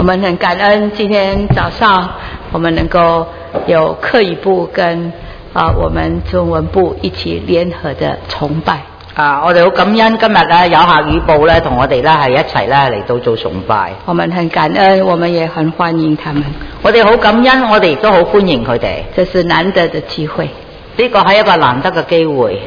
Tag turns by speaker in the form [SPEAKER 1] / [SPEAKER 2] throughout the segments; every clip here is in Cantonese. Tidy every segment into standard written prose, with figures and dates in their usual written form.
[SPEAKER 1] 们很感恩今天早上我们能夠有客語部跟我們中文部一起聯合的崇拜。
[SPEAKER 2] 我哋好感恩今日咧有客語部咧同我哋咧係一齊咧嚟到做崇拜。
[SPEAKER 1] 我們很感恩，我們也很歡迎他們。
[SPEAKER 2] 我哋好感恩，我哋亦都好歡迎佢哋。
[SPEAKER 1] 這是難得的機會，
[SPEAKER 2] 呢個係一個難得嘅機會。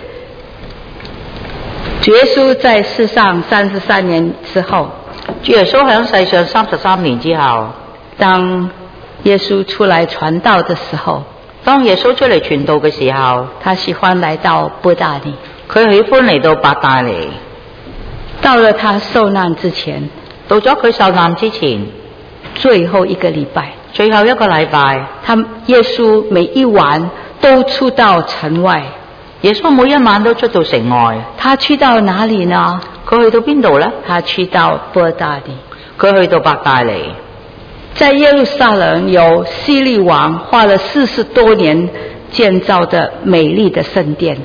[SPEAKER 1] 主耶穌在世上33年之後，
[SPEAKER 2] 主耶穌喺世上33年之後，
[SPEAKER 1] 當耶穌出來傳道的時候，
[SPEAKER 2] 當耶穌出嚟傳道嘅時候，
[SPEAKER 1] 他喜歡來到伯大尼。
[SPEAKER 2] 佢喜歡嚟到伯大尼。
[SPEAKER 1] 到了他受難之前，
[SPEAKER 2] 到咗佢受難之前，
[SPEAKER 1] 最後一個禮拜，
[SPEAKER 2] 他
[SPEAKER 1] 耶穌每一晚都出到城外。
[SPEAKER 2] 耶穌每一晚都出到城外。
[SPEAKER 1] 他去到哪裏呢？
[SPEAKER 2] 佢去到邊度呢？
[SPEAKER 1] 他去到伯大尼。
[SPEAKER 2] 佢去到伯大尼。
[SPEAKER 1] 在耶路撒冷有希律王花了40多年建造的美麗的聖殿。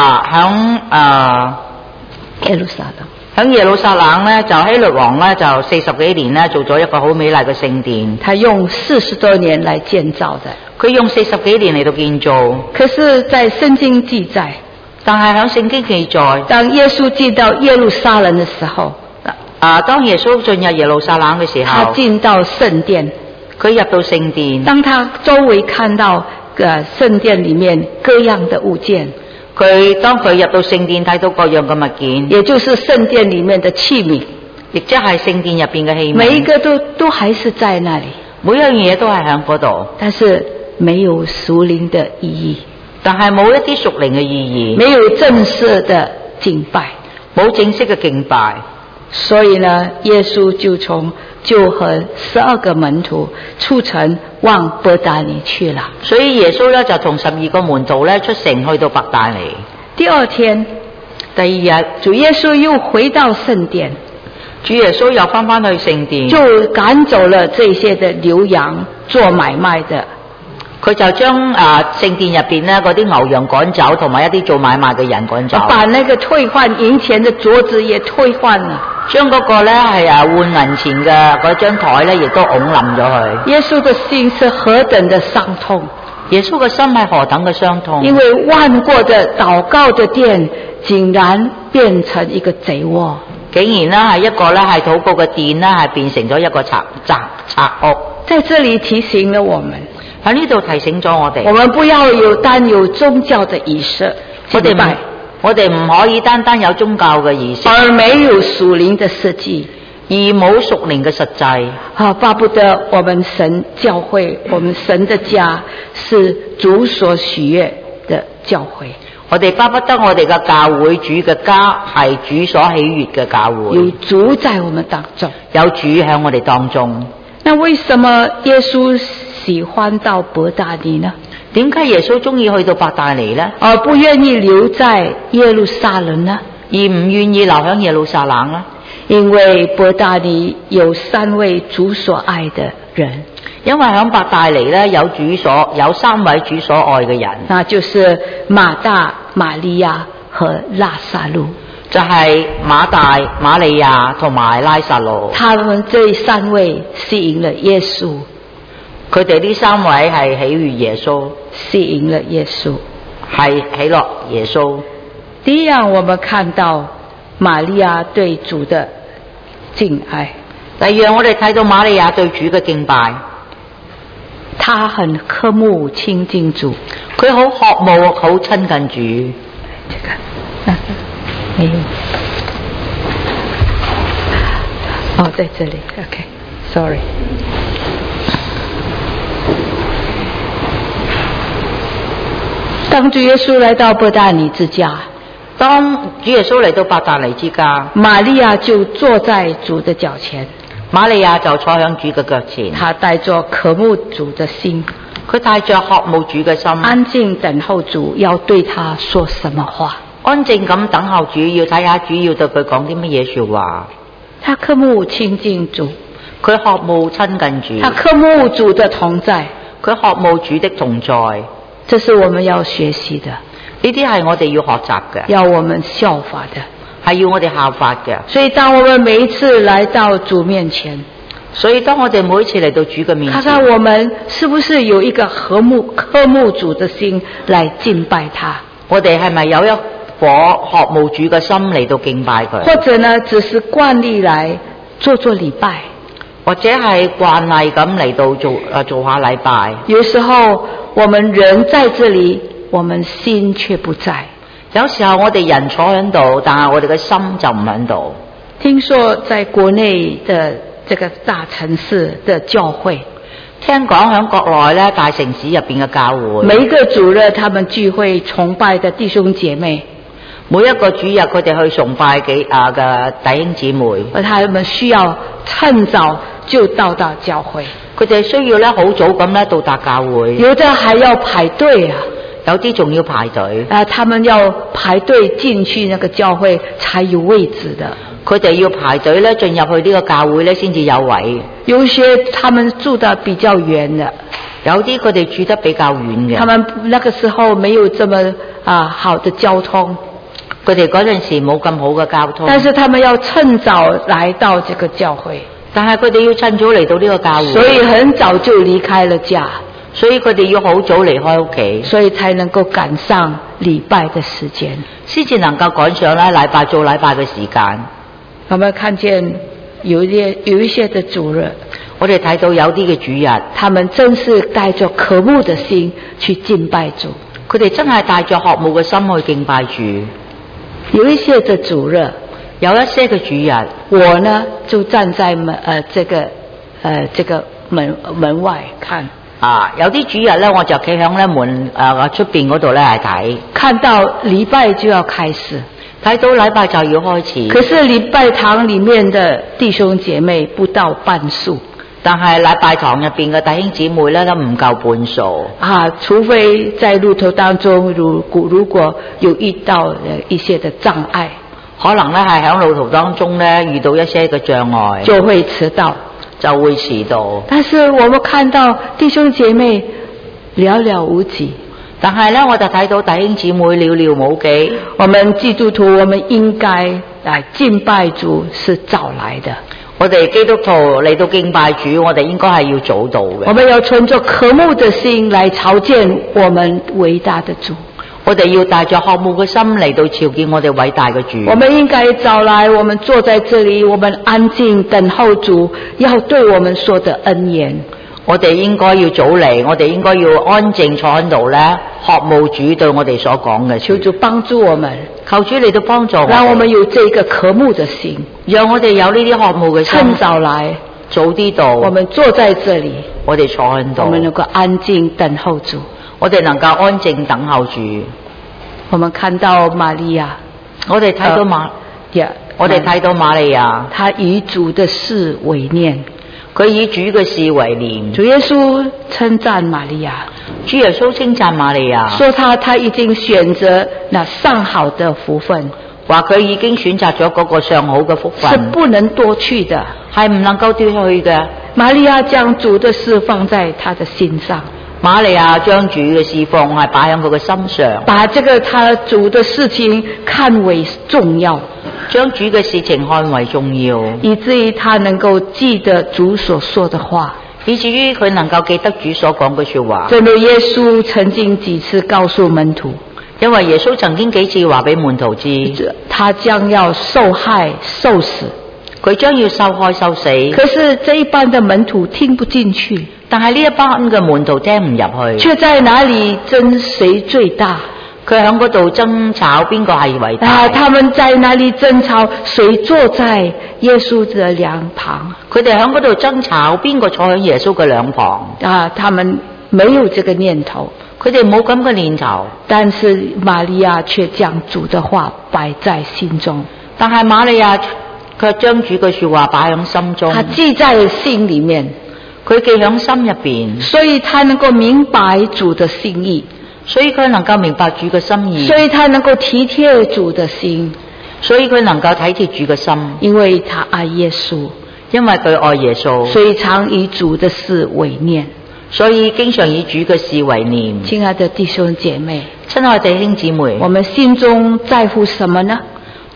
[SPEAKER 1] 響耶路撒冷咧，就希律王咧就40幾年咧做咗一個好美麗嘅聖殿。他用40多年來建造的。
[SPEAKER 2] 佢用40幾年嚟到建造。
[SPEAKER 1] 可是在聖經記載，
[SPEAKER 2] 但係響聖經記載，
[SPEAKER 1] 當耶穌進到耶路撒冷的時候，
[SPEAKER 2] 當耶穌進入耶路撒冷嘅時候，
[SPEAKER 1] 他進到聖殿，
[SPEAKER 2] 佢入到聖殿。
[SPEAKER 1] 當他周圍看到聖殿裡面各樣的物件，
[SPEAKER 2] 當佢入到聖殿睇到各樣嘅物件，
[SPEAKER 1] 也就是聖殿裡面的器皿，
[SPEAKER 2] 亦即係聖殿入邊嘅器皿，
[SPEAKER 1] 每一個都還是在那裡，
[SPEAKER 2] 每樣嘢都係喺嗰度，
[SPEAKER 1] 但是沒有屬靈的意義，
[SPEAKER 2] 但係冇一啲屬靈嘅意義，
[SPEAKER 1] 沒有正式的敬拜，
[SPEAKER 2] 冇正式嘅敬拜。
[SPEAKER 1] 所以呢，耶穌就和12個門徒出城往伯大尼去了。
[SPEAKER 2] 所以耶穌呢就同12個門徒呢出城去到伯大尼。
[SPEAKER 1] 第二天，
[SPEAKER 2] 第二日，
[SPEAKER 1] 主耶穌又回到聖殿，
[SPEAKER 2] 主耶穌又翻去聖殿，
[SPEAKER 1] 就趕走了這些的牛羊做買賣的。
[SPEAKER 2] 佢就將聖殿入邊呢嗰啲牛羊趕走，同埋一啲做買賣嘅人趕走。
[SPEAKER 1] 把那個退換銀錢的桌子也退換了，
[SPEAKER 2] 將嗰個呢係換銀錢嘅嗰張台呢亦都拱冧咗佢。
[SPEAKER 1] 耶穌的心是何等的傷痛，
[SPEAKER 2] 耶穌嘅心係何等嘅傷痛，
[SPEAKER 1] 因為萬國的禱告的殿竟然變成一個賊窩，
[SPEAKER 2] 竟然呢係一個呢係禱告嘅殿呢係變成咗一個賊屋。
[SPEAKER 1] 在這裡提醒了我們，
[SPEAKER 2] 喺呢度提醒咗我哋，
[SPEAKER 1] 我們不要單有宗教的儀式，
[SPEAKER 2] 我哋唔可以單有宗教嘅儀式，
[SPEAKER 1] 而沒有屬靈的實際，
[SPEAKER 2] 而冇屬靈嘅實際。
[SPEAKER 1] 巴不得我們神教會，我們神的家是主所喜悅的教會。
[SPEAKER 2] 我哋巴不得我哋嘅教會，主嘅家係主所喜悅嘅教會，
[SPEAKER 1] 有主在我們當中，
[SPEAKER 2] 有主喺我哋當中。
[SPEAKER 1] 那為什麼耶穌喜歡到伯大尼呢？
[SPEAKER 2] 點解耶穌中意去到伯大尼呢？
[SPEAKER 1] 而不願意留在耶路撒冷呢？
[SPEAKER 2] 而唔願意留喺耶路撒冷呢？
[SPEAKER 1] 因為伯大尼有3位主所愛的人，
[SPEAKER 2] 因為喺伯大尼呢有3位主所愛嘅人，
[SPEAKER 1] 那就是馬大、瑪利亞和拉撒路。
[SPEAKER 2] 就係馬大、瑪利亞同埋拉撒路。
[SPEAKER 1] 他們這3位吸引了耶穌，
[SPEAKER 2] 佢哋呢3位係喜悅耶穌，
[SPEAKER 1] 吸引了耶穌，
[SPEAKER 2] 係喜樂耶穌。
[SPEAKER 1] 第一樣，我們看到瑪利亞對主的敬愛。
[SPEAKER 2] 第二樣，我哋睇到瑪利亞對主嘅敬拜，
[SPEAKER 1] 他很渴慕親近主，
[SPEAKER 2] 佢好渴慕好親近主。
[SPEAKER 1] 沒有。在這裡 OK sorry。 當主耶穌來到伯大尼之家，
[SPEAKER 2] 當主耶穌嚟到伯大尼之家，
[SPEAKER 1] 瑪利亞就坐在主的腳前，
[SPEAKER 2] 瑪利亞就坐喺主嘅腳前，
[SPEAKER 1] 她帶着渴慕主的心，
[SPEAKER 2] 佢帶着渴慕主嘅心，
[SPEAKER 1] 安靜等候主要對他說什麼話，
[SPEAKER 2] 安靜咁等候主，要睇下主要對佢講啲乜嘢說話。
[SPEAKER 1] 他渴慕親近主，
[SPEAKER 2] 佢渴慕親近主，
[SPEAKER 1] 他渴慕主的同在，
[SPEAKER 2] 佢渴慕主的同在。
[SPEAKER 1] 這是我們要學習的，
[SPEAKER 2] 呢啲係我哋要學習嘅，
[SPEAKER 1] 要我們效法的，
[SPEAKER 2] 係要我哋效法嘅。
[SPEAKER 1] 所以當我們每一次來到主面前，
[SPEAKER 2] 所以當我哋每一次嚟到主嘅面前，
[SPEAKER 1] 看看我們是不是有一個渴慕主的心來敬拜他，
[SPEAKER 2] 我哋係咪有一顆渴慕主嘅心嚟到敬拜佢？
[SPEAKER 1] 或者呢只是慣例來做禮拜，
[SPEAKER 2] 或者係慣例咁嚟到做下禮拜。
[SPEAKER 1] 有時候我們人在這裡，我們心卻不在。
[SPEAKER 2] 有時候我哋人坐喺度，但係我哋嘅心就唔喺度。
[SPEAKER 1] 聽說在國內的這個大城市的教會，
[SPEAKER 2] 聽講喺國內咧大城市入邊嘅教會，
[SPEAKER 1] 每一個主日他們聚會崇拜的弟兄姐妹，
[SPEAKER 2] 每一個主日佢哋去崇拜嘅弟兄姊妹，
[SPEAKER 1] 而他們需要趁早就到教會，
[SPEAKER 2] 佢哋需要咧好早咁咧到達教會，
[SPEAKER 1] 有的還要排隊啊，
[SPEAKER 2] 有啲仲要排隊。
[SPEAKER 1] 他們要排隊進去那個教會才有位置的。
[SPEAKER 2] 佢哋要排隊咧進入去呢個教會咧先至有位。
[SPEAKER 1] 有些他們住得比較遠的，
[SPEAKER 2] 有啲佢哋住得比較遠嘅。
[SPEAKER 1] 他們那個時候沒有這麼好的交通，
[SPEAKER 2] 佢哋嗰陣時冇咁好嘅交通。
[SPEAKER 1] 但是他們要趁早來到這個教會，
[SPEAKER 2] 但係佢哋要趁早嚟到呢個教會，
[SPEAKER 1] 所以很早就離開了家，
[SPEAKER 2] 所以佢哋要好早離開屋企，
[SPEAKER 1] 所以才能夠趕上禮拜的時間，
[SPEAKER 2] 先至能夠趕上咧做禮拜嘅時間。
[SPEAKER 1] 我們看見有一些的主日，
[SPEAKER 2] 我哋睇到有啲嘅主日，
[SPEAKER 1] 他們真是帶着渴慕的心去敬拜主，
[SPEAKER 2] 佢哋真係帶着渴慕嘅心去敬拜主。
[SPEAKER 1] 有一些的主日，
[SPEAKER 2] 有一些嘅主日，
[SPEAKER 1] 我呢就站在這個門外看。
[SPEAKER 2] 有啲主日咧，我就企響咧門出邊嗰度咧係睇，
[SPEAKER 1] 看到禮拜就要開始，
[SPEAKER 2] 睇到禮拜就要開始。
[SPEAKER 1] 可是禮拜堂裡面的弟兄姐妹不到半數，
[SPEAKER 2] 但係禮拜堂入邊嘅弟兄姊妹咧都唔夠半數。
[SPEAKER 1] 除非在路途當中如果有遇到一些的障礙，
[SPEAKER 2] 可能咧係響路途當中咧遇到一些嘅障礙，
[SPEAKER 1] 就會遲到。
[SPEAKER 2] 但
[SPEAKER 1] 是我們看到弟兄姐妹寥寥無幾，
[SPEAKER 2] 但係咧我就睇到弟兄姊妹寥寥無幾。
[SPEAKER 1] 我們基督徒，我們應該來敬拜主是早來的。
[SPEAKER 2] 我哋基督徒嚟到敬拜主，我哋應該係要早到嘅。
[SPEAKER 1] 我們要存着渴慕的心來朝見我們偉大的主。
[SPEAKER 2] 我哋要帶着渴慕嘅心嚟到朝見我哋偉大嘅主。
[SPEAKER 1] 我們應該早來，我們坐在這裡，我們安靜等候主要對我們說的恩言。
[SPEAKER 2] 我哋應該要早嚟，我哋應該要安靜坐喺度咧，渴慕主對我哋所講嘅。
[SPEAKER 1] 求主幫助我們，
[SPEAKER 2] 求主嚟到幫助我們，
[SPEAKER 1] 讓我們有這個渴慕的心，
[SPEAKER 2] 讓我哋有呢啲渴慕嘅心。
[SPEAKER 1] 趁早來，
[SPEAKER 2] 早啲到。
[SPEAKER 1] 我們坐在這裡，
[SPEAKER 2] 我哋坐喺度，
[SPEAKER 1] 我們能夠安靜等候主。
[SPEAKER 2] 我哋能夠安靜等候主。
[SPEAKER 1] 我們看到瑪利亞，
[SPEAKER 2] 我哋睇到我哋睇到瑪利亞，
[SPEAKER 1] 她以主的事為念，
[SPEAKER 2] 佢以主嘅事為念。
[SPEAKER 1] 主耶穌稱讚瑪利亞，
[SPEAKER 2] 主耶穌稱讚瑪利亞，
[SPEAKER 1] 說他已經選擇那上好的福分，
[SPEAKER 2] 話佢已經選擇咗嗰個上好嘅福分，
[SPEAKER 1] 是不能奪去的，
[SPEAKER 2] 係唔能夠奪去嘅。
[SPEAKER 1] 瑪利亞將主的事放在他的心上，
[SPEAKER 2] 瑪利亞將主嘅事放係擺喺佢嘅心上，
[SPEAKER 1] 把這個他主的事情看為重要，
[SPEAKER 2] 將主嘅事情看為重要，
[SPEAKER 1] 以至於他能夠記得主所說的話，
[SPEAKER 2] 以至於佢能夠記得主所講嘅說話。
[SPEAKER 1] 正如耶穌曾經幾次告訴門徒，
[SPEAKER 2] 因為耶穌曾經幾次話俾門徒知，
[SPEAKER 1] 他將要受害受死，
[SPEAKER 2] 佢將要受害受死。
[SPEAKER 1] 可是這一班的門徒聽不進去，
[SPEAKER 2] 但係呢一班嘅門徒聽唔入去，
[SPEAKER 1] 卻在哪裡爭誰最大，
[SPEAKER 2] 佢喺嗰度爭吵邊個係偉大。
[SPEAKER 1] 他們在哪裡爭吵誰坐在耶穌的兩旁，
[SPEAKER 2] 佢哋喺嗰度爭吵邊個坐喺耶穌嘅兩旁。
[SPEAKER 1] 他們沒有這個念頭，
[SPEAKER 2] 佢哋冇咁嘅念頭，
[SPEAKER 1] 但是瑪利亞卻將主的話擺在心中，
[SPEAKER 2] 但係瑪利亞卻將主嘅說話擺喺心中，
[SPEAKER 1] 他記在心裡面，
[SPEAKER 2] 佢記喺心入邊，
[SPEAKER 1] 所以他能夠明白主的心意，
[SPEAKER 2] 所以佢能夠明白主嘅心意，
[SPEAKER 1] 所以他能夠體貼主的心，
[SPEAKER 2] 所以佢能夠體貼主嘅心，
[SPEAKER 1] 因為他愛耶穌，
[SPEAKER 2] 因為佢愛耶穌，
[SPEAKER 1] 所以常以主的事為念，
[SPEAKER 2] 所以經常以主嘅事為念。
[SPEAKER 1] 親愛的弟兄姐妹，
[SPEAKER 2] 親愛的弟兄姊妹，
[SPEAKER 1] 我們心中在乎什麼呢？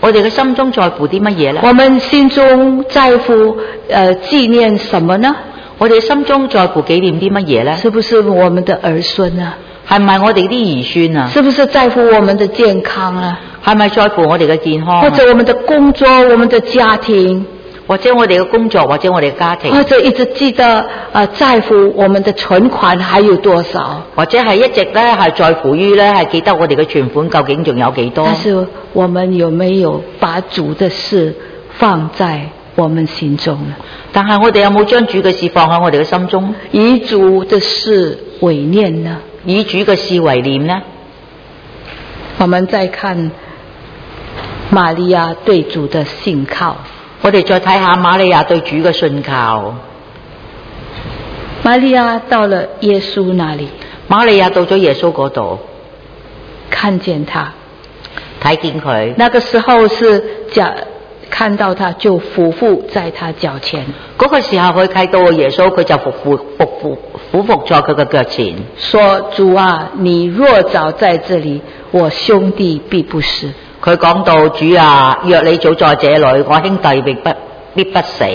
[SPEAKER 2] 我哋嘅心中在乎啲乜嘢呢？
[SPEAKER 1] 我們心中在乎紀念什麼呢？
[SPEAKER 2] 我哋心中在乎紀念啲乜嘢呢？
[SPEAKER 1] 是不是我們的兒孫啊？
[SPEAKER 2] 係咪我哋啲兒孫啊？
[SPEAKER 1] 是不是在乎我們的健康啊？
[SPEAKER 2] 係咪在乎我哋嘅健康啊？
[SPEAKER 1] 或者我們的工作，我們的家庭，
[SPEAKER 2] 或者我哋嘅工作，或者我哋嘅家庭，
[SPEAKER 1] 或者一直記得在乎我們的存款還有多少，
[SPEAKER 2] 或者係一直咧係在乎於咧係記得我哋嘅存款究竟仲有幾多？
[SPEAKER 1] 但是我們有沒有把主的事放在我們心中呢？
[SPEAKER 2] 但係我哋有冇將主嘅事放喺我哋嘅心中？
[SPEAKER 1] 以主的事為念呢？
[SPEAKER 2] 以主嘅事為念呢？
[SPEAKER 1] 我們再看瑪利亞對主的信靠。
[SPEAKER 2] 我哋再睇下瑪利亞對主嘅信靠。
[SPEAKER 1] 瑪利亞到了耶穌那裡，
[SPEAKER 2] 瑪利亞到咗耶穌嗰度，
[SPEAKER 1] 看見他，
[SPEAKER 2] 睇見佢。
[SPEAKER 1] 那個時候是看到他就俯伏在他腳前。
[SPEAKER 2] 嗰個時候佢睇到耶穌，佢就俯伏在佢嘅腳前，
[SPEAKER 1] 說：主啊，你若早在這裡，我兄弟必不死。
[SPEAKER 2] 佢講到：主啊，若你早在這裡，我兄弟必不死。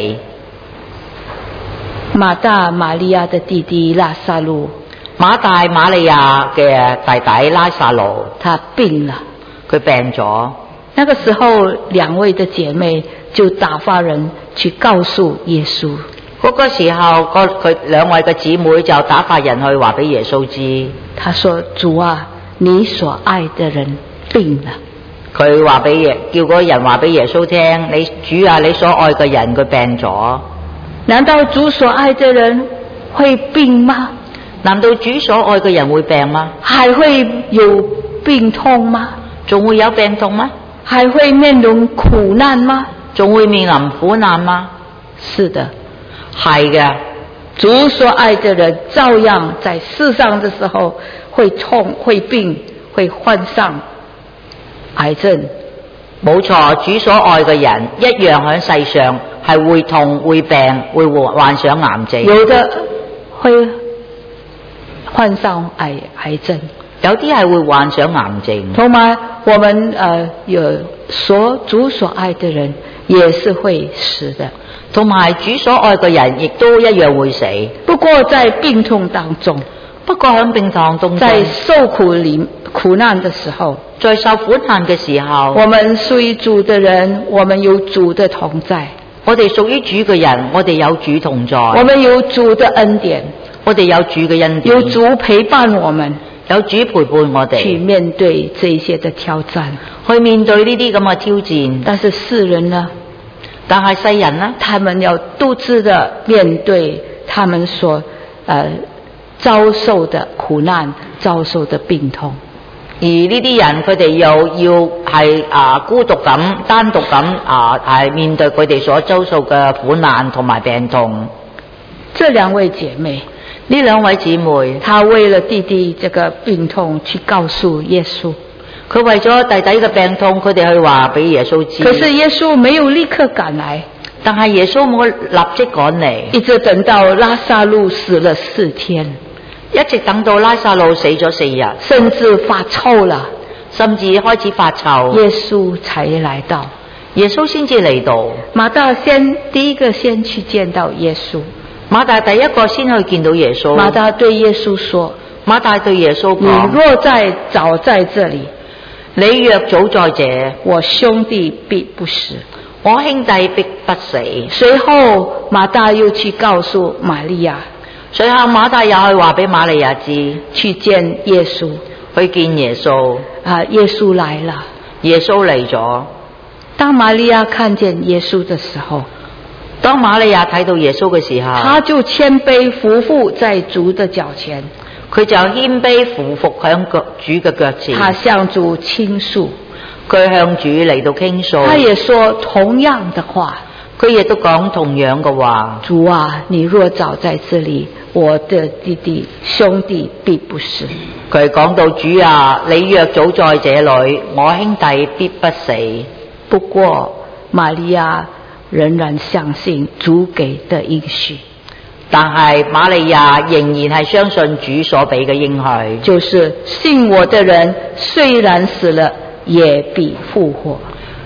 [SPEAKER 1] 馬大瑪利亞的弟弟拉撒路，
[SPEAKER 2] 馬大瑪利亞嘅弟弟拉撒路，
[SPEAKER 1] 他病了，
[SPEAKER 2] 佢病咗。
[SPEAKER 1] 那個時候，兩位的姐妹就打發人去告訴耶穌。
[SPEAKER 2] 嗰個時候，佢兩位嘅姊妹就打發人去話俾耶穌知。
[SPEAKER 1] 他說：主啊，你所愛的人病了。
[SPEAKER 2] 佢話俾叫嗰個人話俾耶穌聽：你主啊，你所愛嘅人佢病咗。
[SPEAKER 1] 難道主所愛的人會病嗎？
[SPEAKER 2] 難道主所愛嘅人會病嗎？
[SPEAKER 1] 還會有病痛嗎？
[SPEAKER 2] 仲會有病痛嗎？
[SPEAKER 1] 還會面臨苦難嗎？
[SPEAKER 2] 仲會面臨苦難嗎？
[SPEAKER 1] 是的，
[SPEAKER 2] 係嘅。
[SPEAKER 1] 主所愛的人照樣在世上的時候會痛、會病、會患上癌症。
[SPEAKER 2] 冇錯，主所愛嘅人一樣喺世上係會痛、會病、會患上癌症。
[SPEAKER 1] 有的會患上癌症，
[SPEAKER 2] 有啲係會患上癌症。
[SPEAKER 1] 同埋我們主所愛的人也是會死的，
[SPEAKER 2] 同埋主所愛嘅人亦都一樣會死。
[SPEAKER 1] 不過在病痛當中，
[SPEAKER 2] 不過喺病痛當中，
[SPEAKER 1] 在受苦難的時候，
[SPEAKER 2] 在受苦難嘅時候，
[SPEAKER 1] 我們屬於主的人，我們有主的同在。
[SPEAKER 2] 我哋屬於主嘅人，我哋有主同在。
[SPEAKER 1] 我們有主的恩典，
[SPEAKER 2] 我哋有主嘅恩典。
[SPEAKER 1] 有主陪伴我們，
[SPEAKER 2] 有主陪伴我哋
[SPEAKER 1] 去面對這些的挑戰，
[SPEAKER 2] 去面對呢啲咁嘅挑戰。
[SPEAKER 1] 但是世人呢？
[SPEAKER 2] 但係世人呢？
[SPEAKER 1] 他們要獨自的面對他們所遭受的苦難、遭受的病痛。
[SPEAKER 2] 而呢啲人佢哋又要係孤獨咁、單獨咁係面對佢哋所遭受嘅苦難同埋病痛。
[SPEAKER 1] 這兩位姐妹，
[SPEAKER 2] 呢兩位姊妹，
[SPEAKER 1] 她為了弟弟這個病痛去告訴耶穌。
[SPEAKER 2] 佢為咗弟弟嘅病痛，佢哋去話俾耶穌知。
[SPEAKER 1] 可是耶穌沒有立刻趕來，
[SPEAKER 2] 但係耶穌冇立即趕嚟，
[SPEAKER 1] 一直等到拉撒路死了4天。
[SPEAKER 2] 一直等到拉撒路死咗4日，
[SPEAKER 1] 甚至發臭了，
[SPEAKER 2] 甚至開始發臭，
[SPEAKER 1] 耶穌才來到。
[SPEAKER 2] 耶穌先至嚟到。
[SPEAKER 1] 馬大第一個先去見到耶穌。
[SPEAKER 2] 馬大第一個先去見到耶穌。
[SPEAKER 1] 馬大對耶穌說：
[SPEAKER 2] 馬大對耶穌講：
[SPEAKER 1] 你若早在這裡，
[SPEAKER 2] 你若早在這，
[SPEAKER 1] 我兄弟必不死。
[SPEAKER 2] 我兄弟必不死。
[SPEAKER 1] 隨後馬大又去告訴瑪利亞。
[SPEAKER 2] 隨後馬大又去話俾瑪利亞知，
[SPEAKER 1] 去見耶穌，
[SPEAKER 2] 去見耶穌。
[SPEAKER 1] 耶穌來了，
[SPEAKER 2] 耶穌嚟咗。
[SPEAKER 1] 當瑪利亞看見耶穌的時候，
[SPEAKER 2] 當瑪利亞睇到耶穌嘅時候，
[SPEAKER 1] 他就謙卑俯伏在主的腳前，
[SPEAKER 2] 佢就謙卑俯伏喺主嘅腳前。
[SPEAKER 1] 他向主傾訴，
[SPEAKER 2] 佢向主嚟到傾訴。
[SPEAKER 1] 他也說同樣的話，
[SPEAKER 2] 佢亦都講同樣嘅話。
[SPEAKER 1] 主啊，你若早在這裡，我的兄弟必不死。
[SPEAKER 2] 佢講到：主啊，你若早在這裡，我兄弟必不死。
[SPEAKER 1] 不過瑪利亞仍然相信主給的應許，
[SPEAKER 2] 但係瑪利亞仍然係相信主所俾嘅應許，
[SPEAKER 1] 就是信我的人雖然死了也必復活。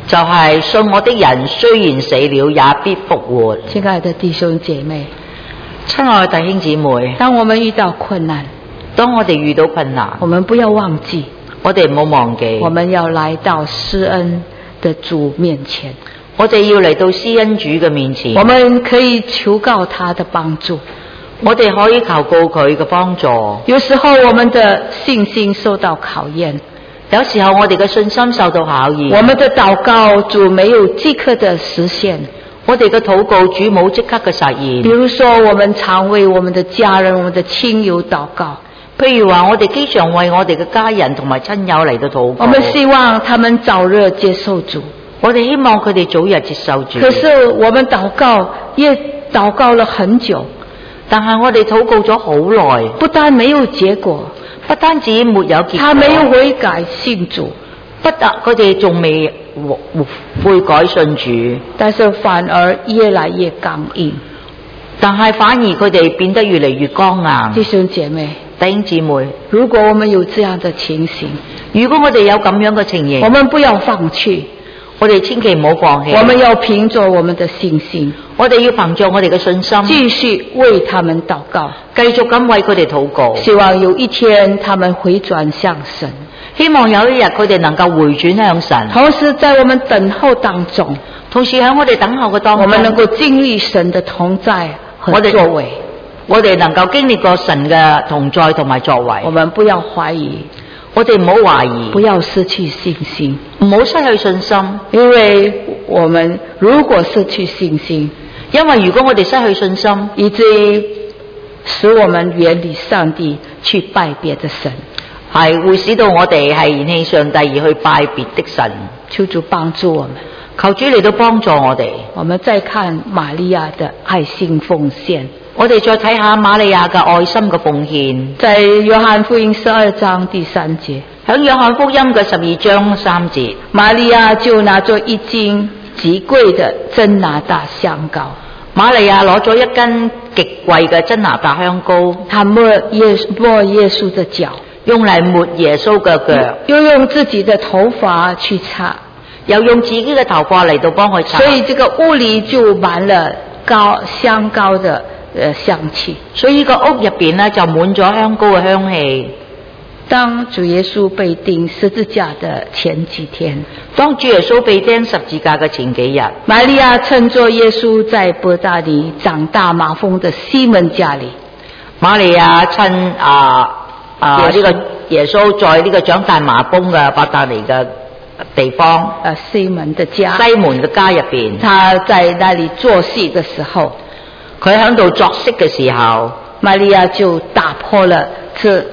[SPEAKER 2] 就係信我的人雖然死了也必復活。
[SPEAKER 1] 親愛的弟兄姐妹，
[SPEAKER 2] 親愛的弟兄姊妹，
[SPEAKER 1] 當我們遇到困難，
[SPEAKER 2] 當我哋遇到困難，
[SPEAKER 1] 我們不要忘記，
[SPEAKER 2] 我哋唔好忘記，
[SPEAKER 1] 我們要來到施恩的主面前，
[SPEAKER 2] 我哋要嚟到施恩主嘅面前，
[SPEAKER 1] 我們可以求告他的幫助，
[SPEAKER 2] 我哋可以求告佢嘅幫助。
[SPEAKER 1] 有時候我們的信心受到考驗，
[SPEAKER 2] 有時候我哋嘅信心受到考驗，
[SPEAKER 1] 我們的禱告主沒有即刻的實現，
[SPEAKER 2] 我哋嘅禱告主冇即刻嘅實現。
[SPEAKER 1] 比如說我們常為我們的家人、我們的親友禱告，
[SPEAKER 2] 譬如話我哋經常為我哋嘅家人同埋親友嚟到禱告，
[SPEAKER 1] 我們希望他們早日接受主，
[SPEAKER 2] 我哋希望佢哋早日接受主。
[SPEAKER 1] 可是我們禱告也禱告了很久，
[SPEAKER 2] 但係我哋禱告咗好耐，
[SPEAKER 1] 不但沒有結果，
[SPEAKER 2] 不單止沒有結果，
[SPEAKER 1] 他沒有悔改信主，
[SPEAKER 2] 不但佢哋仲未悔改信主，
[SPEAKER 1] 但是反而越來越剛硬，
[SPEAKER 2] 但係反而佢哋變得越嚟越剛硬。
[SPEAKER 1] 弟兄姐妹，
[SPEAKER 2] 弟兄姊妹，
[SPEAKER 1] 如果我們有這樣的情形，
[SPEAKER 2] 如果我哋有咁樣嘅情形，
[SPEAKER 1] 我們不要放棄，
[SPEAKER 2] 我哋千祈唔好放棄，
[SPEAKER 1] 我們要憑着我們的信心，
[SPEAKER 2] 我哋要憑着我哋嘅信心，
[SPEAKER 1] 繼續為他們禱告，
[SPEAKER 2] 繼續咁為佢哋禱告，
[SPEAKER 1] 希望有一天他們回轉向神，
[SPEAKER 2] 希望有一日佢哋能夠回轉向神。
[SPEAKER 1] 同時在我們等候當中，
[SPEAKER 2] 同時喺我哋等候嘅當中，
[SPEAKER 1] 我們能夠經歷神的同在和作為，
[SPEAKER 2] 我哋能夠經歷過神嘅同在同埋作為。
[SPEAKER 1] 我們不要懷疑，
[SPEAKER 2] 我哋唔好懷疑，
[SPEAKER 1] 不要失去信心，
[SPEAKER 2] 唔好失去信心，
[SPEAKER 1] 因為我們如果失去信心，
[SPEAKER 2] 因為如果我哋失去信心，
[SPEAKER 1] 以至於使我們遠離上帝去拜別的神，
[SPEAKER 2] 係會使到我哋係嫌棄上帝而去拜別的神。
[SPEAKER 1] 求主幫助我們，
[SPEAKER 2] 求主嚟到幫助我哋。
[SPEAKER 1] 我們再看瑪利亞的愛心奉獻，
[SPEAKER 2] 我哋再睇下瑪利亞嘅愛心嘅奉獻，
[SPEAKER 1] 在約翰福音12章第3節，
[SPEAKER 2] 喺約翰福音嘅12章3節，
[SPEAKER 1] 瑪利亞就拿着一斤極貴的真哪噠香膏，
[SPEAKER 2] 瑪利亞攞咗一斤極貴嘅真哪噠香膏，
[SPEAKER 1] 她抹耶穌的腳，
[SPEAKER 2] 用嚟抹耶穌嘅腳，
[SPEAKER 1] 又用自己的頭髮去擦，
[SPEAKER 2] 又用自己嘅頭髮嚟到幫佢擦，
[SPEAKER 1] 所以這個屋裏就滿了香膏的香氣，
[SPEAKER 2] 所以個屋入邊呢就滿咗香膏嘅香氣。
[SPEAKER 1] 當主耶穌被釘十字架的前幾天，
[SPEAKER 2] 當主耶穌被釘十字架嘅前幾日，
[SPEAKER 1] 瑪利亞趁着耶穌在伯大尼長大麻風的西門家裏，
[SPEAKER 2] 瑪利亞趁呢個耶穌在呢個長大麻風嘅伯大尼嘅地方，
[SPEAKER 1] 西門的家，
[SPEAKER 2] 西門嘅家入邊，
[SPEAKER 1] 他在那裏做戲的時候，
[SPEAKER 2] 佢喺度作息嘅時候，
[SPEAKER 1] 瑪利亞就打破了這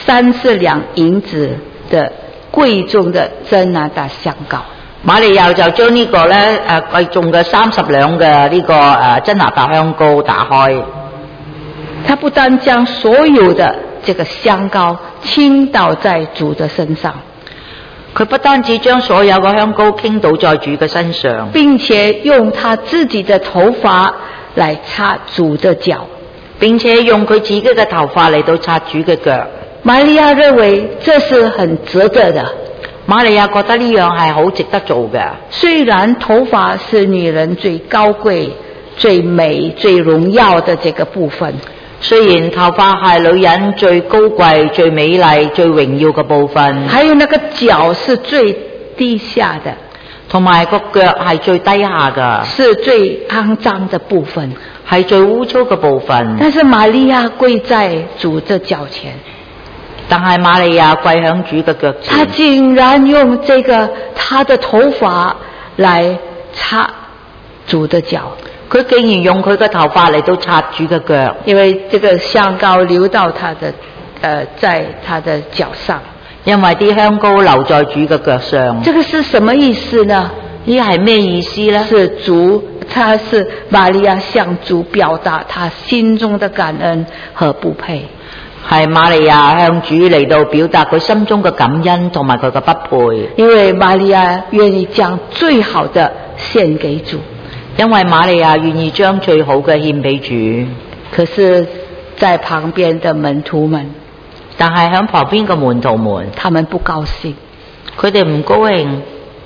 [SPEAKER 1] 30兩銀子的貴重的真哪噠香膏。
[SPEAKER 2] 瑪利亞就將呢個咧貴重嘅30兩嘅呢個真哪噠香膏打開。
[SPEAKER 1] 他不單將所有的這個香膏傾倒在主的身上，
[SPEAKER 2] 佢不單止將所有嘅香膏傾倒在主嘅身上，
[SPEAKER 1] 並且用他自己的頭髮來擦主的腳，
[SPEAKER 2] 並且用佢自己嘅頭髮嚟到擦主嘅腳。
[SPEAKER 1] 瑪利亞認為這是很值得的，
[SPEAKER 2] 瑪利亞覺得呢樣係好值得做嘅。
[SPEAKER 1] 雖然頭髮是女人最高貴、最美、最榮耀的這個部分，
[SPEAKER 2] 雖然頭髮係女人最高貴、最美麗、最榮耀嘅部分，
[SPEAKER 1] 還有那個腳是最低下的，
[SPEAKER 2] 同埋個腳係最低下嘅，
[SPEAKER 1] 是最骯髒的部分，
[SPEAKER 2] 係最污糟嘅部分。
[SPEAKER 1] 但是瑪利亞跪在主的腳前，
[SPEAKER 2] 但係瑪利亞跪響主嘅腳前，
[SPEAKER 1] 他竟然用這個他的頭髮來擦主的腳，
[SPEAKER 2] 佢竟然用佢嘅頭髮嚟到擦主嘅腳，
[SPEAKER 1] 因為這個香膏流到他的在他的腳上，
[SPEAKER 2] 因為啲香膏流在主嘅腳上。
[SPEAKER 1] 這個是什麼意思呢？
[SPEAKER 2] 呢係咩意思呢？
[SPEAKER 1] 是他是瑪利亞向主表達他心中的感恩和不配，
[SPEAKER 2] 係瑪利亞向主嚟到表達佢心中嘅感恩同埋佢嘅不配。
[SPEAKER 1] 因為瑪利亞願意將最好的獻給主，
[SPEAKER 2] 因為瑪利亞願意將最好嘅獻俾主。
[SPEAKER 1] 可是在旁邊的門徒們，
[SPEAKER 2] 但係喺旁邊嘅門徒們，
[SPEAKER 1] 他們不高興，
[SPEAKER 2] 佢哋唔高興。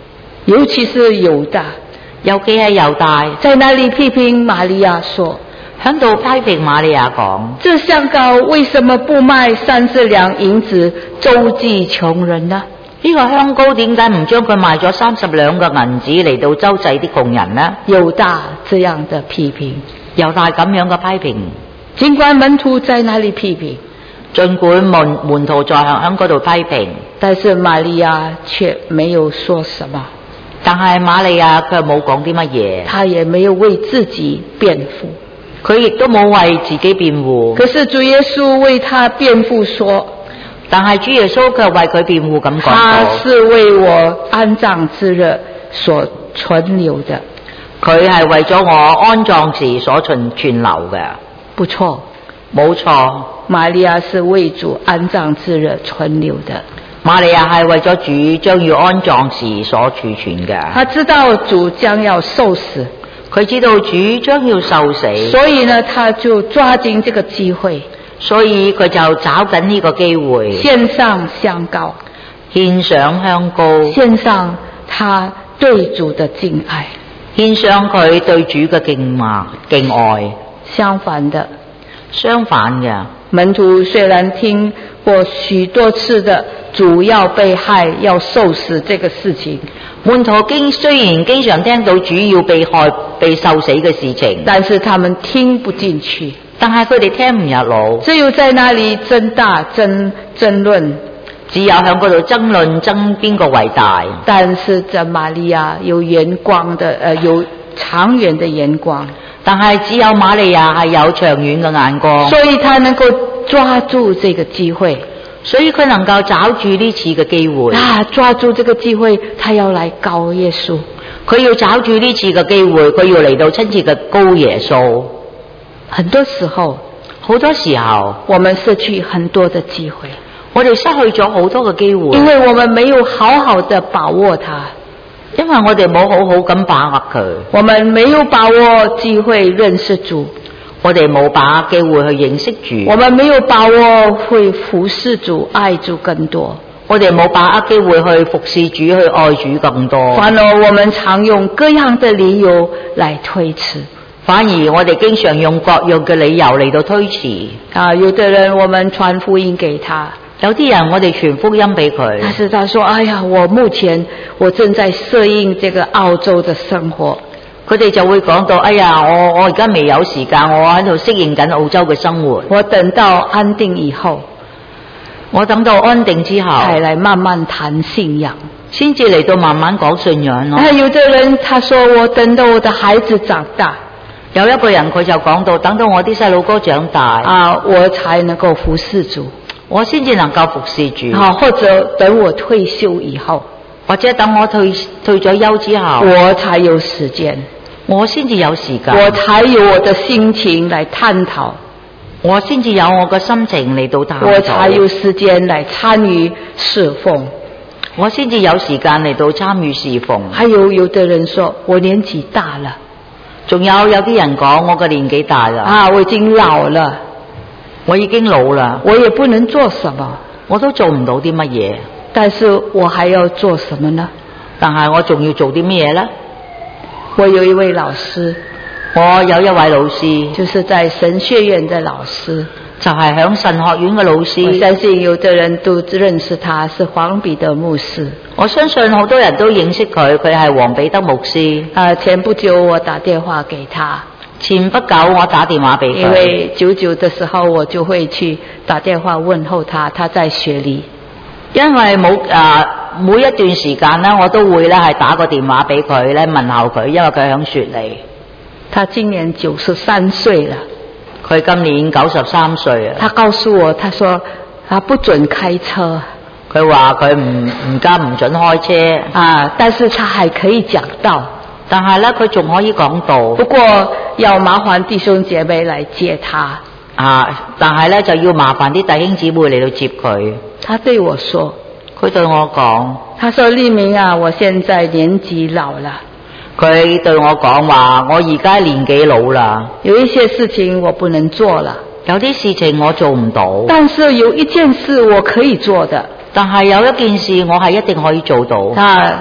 [SPEAKER 1] 尤其是猶大，
[SPEAKER 2] 尤其係猶大，
[SPEAKER 1] 在那裡批評瑪利亞說，
[SPEAKER 2] 響度批評瑪利亞講：
[SPEAKER 1] 這香膏為什麼不賣30兩銀子周濟窮人呢？
[SPEAKER 2] 呢個香膏點解唔將佢賣咗30兩嘅銀子嚟到周濟啲窮人呢？
[SPEAKER 1] 猶大這樣的批評，
[SPEAKER 2] 猶大咁樣嘅批評，
[SPEAKER 1] 儘管門徒在那裡批評，
[SPEAKER 2] 儘管門徒在響嗰度批評，
[SPEAKER 1] 但是瑪利亞卻沒有說什麼。
[SPEAKER 2] 但係瑪利亞佢冇講啲乜嘢，
[SPEAKER 1] 他也沒有為自己辯護，
[SPEAKER 2] 佢亦都冇為自己辯護。
[SPEAKER 1] 可是主耶穌為他辯護說，
[SPEAKER 2] 但係主耶穌卻為佢辯護咁講，
[SPEAKER 1] 他是為我安葬之日所存留的，
[SPEAKER 2] 佢係為咗我安葬時所存留嘅。
[SPEAKER 1] 不錯，
[SPEAKER 2] 冇錯，
[SPEAKER 1] 瑪利亞是為主安葬之日存留的。
[SPEAKER 2] 瑪利亞係為咗主將要安葬時所儲存嘅。
[SPEAKER 1] 他知道主將要受死，
[SPEAKER 2] 佢知道主將要受死，
[SPEAKER 1] 所以呢，他就抓緊這個機會，
[SPEAKER 2] 所以佢就找緊呢個機會，
[SPEAKER 1] 獻上香膏，
[SPEAKER 2] 獻上香膏，
[SPEAKER 1] 獻上他對主的敬愛，
[SPEAKER 2] 獻上佢對主嘅敬愛。
[SPEAKER 1] 相反嘅，門徒雖然聽過許多次的主要被害要受死這個事情，
[SPEAKER 2] 門徒雖然經常聽到主要被害被受死嘅事情，
[SPEAKER 1] 但是他們聽不進去，
[SPEAKER 2] 但係佢哋聽唔入腦，
[SPEAKER 1] 只有在那裡爭論，
[SPEAKER 2] 只有喺嗰度爭論爭邊個為大。
[SPEAKER 1] 但是這瑪利亞有眼光的，有長遠的眼光，
[SPEAKER 2] 但係只有瑪利亞係有長遠嘅眼光，
[SPEAKER 1] 所以他能夠抓住這個機會，
[SPEAKER 2] 所以佢能夠找住呢次嘅機會。
[SPEAKER 1] 抓住這個機會，他要來告耶穌，
[SPEAKER 2] 佢要找住呢次嘅機會，佢要嚟到親切嘅告耶穌。
[SPEAKER 1] 很多時候，
[SPEAKER 2] 我們失去很多的機會，我哋失去咗好多嘅機會，
[SPEAKER 1] 因為我們沒有好好的把握它。
[SPEAKER 2] 因為我哋冇好好咁把握佢，
[SPEAKER 1] 我們沒有把握機會認識主，
[SPEAKER 2] 我哋冇把握機會去認識主，
[SPEAKER 1] 我們沒有把握會服侍主、愛主更多，
[SPEAKER 2] 我哋冇把握機會去服侍主、去愛主更多。
[SPEAKER 1] 反而我們常用各樣的理由來推辭，
[SPEAKER 2] 反而我哋經常用各樣嘅理由嚟到推辭。
[SPEAKER 1] 有的人我們傳福音給他，
[SPEAKER 2] 有啲人我哋傳福音俾佢，
[SPEAKER 1] 但是他說：哎呀，目前我正在適應這個澳洲的生活。
[SPEAKER 2] 佢哋就會講到：哎呀，我而家未有時間，我喺度適應緊澳洲嘅生活。
[SPEAKER 1] 我等到安定以後，
[SPEAKER 2] 我等到安定之後，
[SPEAKER 1] 才來慢慢談信仰，
[SPEAKER 2] 先至嚟到慢慢講信仰咯。
[SPEAKER 1] 有的人他說：我等到我的孩子長大。
[SPEAKER 2] 有一個人佢就講到：等到我啲細路哥長大，
[SPEAKER 1] 我才能夠服侍主。
[SPEAKER 2] 我先至能夠服侍主，
[SPEAKER 1] 或者等我退休以後，
[SPEAKER 2] 或者等我退咗休之後，
[SPEAKER 1] 我才有時間，
[SPEAKER 2] 我先至有時間，
[SPEAKER 1] 我才有我的心情來探討，
[SPEAKER 2] 我先至有我嘅心情嚟到探討，
[SPEAKER 1] 我才有時間來參與侍奉，
[SPEAKER 2] 我先至有時間嚟到參與侍奉。
[SPEAKER 1] 還有的人說我年紀大了，
[SPEAKER 2] 仲有啲人講我嘅年紀大啦，
[SPEAKER 1] 我已經老了。
[SPEAKER 2] 我已經老啦，
[SPEAKER 1] 我也不能做什麼，
[SPEAKER 2] 我都做唔到啲乜嘢。
[SPEAKER 1] 但是我還要做什麼呢？
[SPEAKER 2] 但係我仲要做啲咩呢？
[SPEAKER 1] 我有一位老師，
[SPEAKER 2] 我有一位老師，
[SPEAKER 1] 就是在神學院的老師，
[SPEAKER 2] 就係響神學院嘅老師。
[SPEAKER 1] 我相信有的人都認識他，是黃彼得牧師。
[SPEAKER 2] 我相信好多人都認識佢，佢係黃彼得牧師。
[SPEAKER 1] 前不久我打電話給他。
[SPEAKER 2] 前不久我打電話俾佢，
[SPEAKER 1] 因為99的時候我就會去打電話問候他，他在雪梨。
[SPEAKER 2] 因為每一段時間呢，我都會咧係打個電話俾佢咧問候佢，因為佢響雪梨。
[SPEAKER 1] 他今年93歲了，
[SPEAKER 2] 佢今年93歲啊。
[SPEAKER 1] 他告訴我，他說他不准開車，
[SPEAKER 2] 佢話佢唔准開車
[SPEAKER 1] 但是他還可以講道。
[SPEAKER 2] 但係咧，佢仲可以講道，
[SPEAKER 1] 不過要麻煩弟兄姐妹來接他。
[SPEAKER 2] 但係咧就要麻煩啲弟兄姊妹嚟到接佢。
[SPEAKER 1] 他對我說，
[SPEAKER 2] 佢對我講，
[SPEAKER 1] 他說：麗明啊，我現在年紀老了。
[SPEAKER 2] 佢對我講話，我而家年紀老啦，
[SPEAKER 1] 有一些事情我不能做了，
[SPEAKER 2] 有啲事情我做唔到，
[SPEAKER 1] 但是有一件事我可以做的。
[SPEAKER 2] 但係有一件事我係一定可以做到。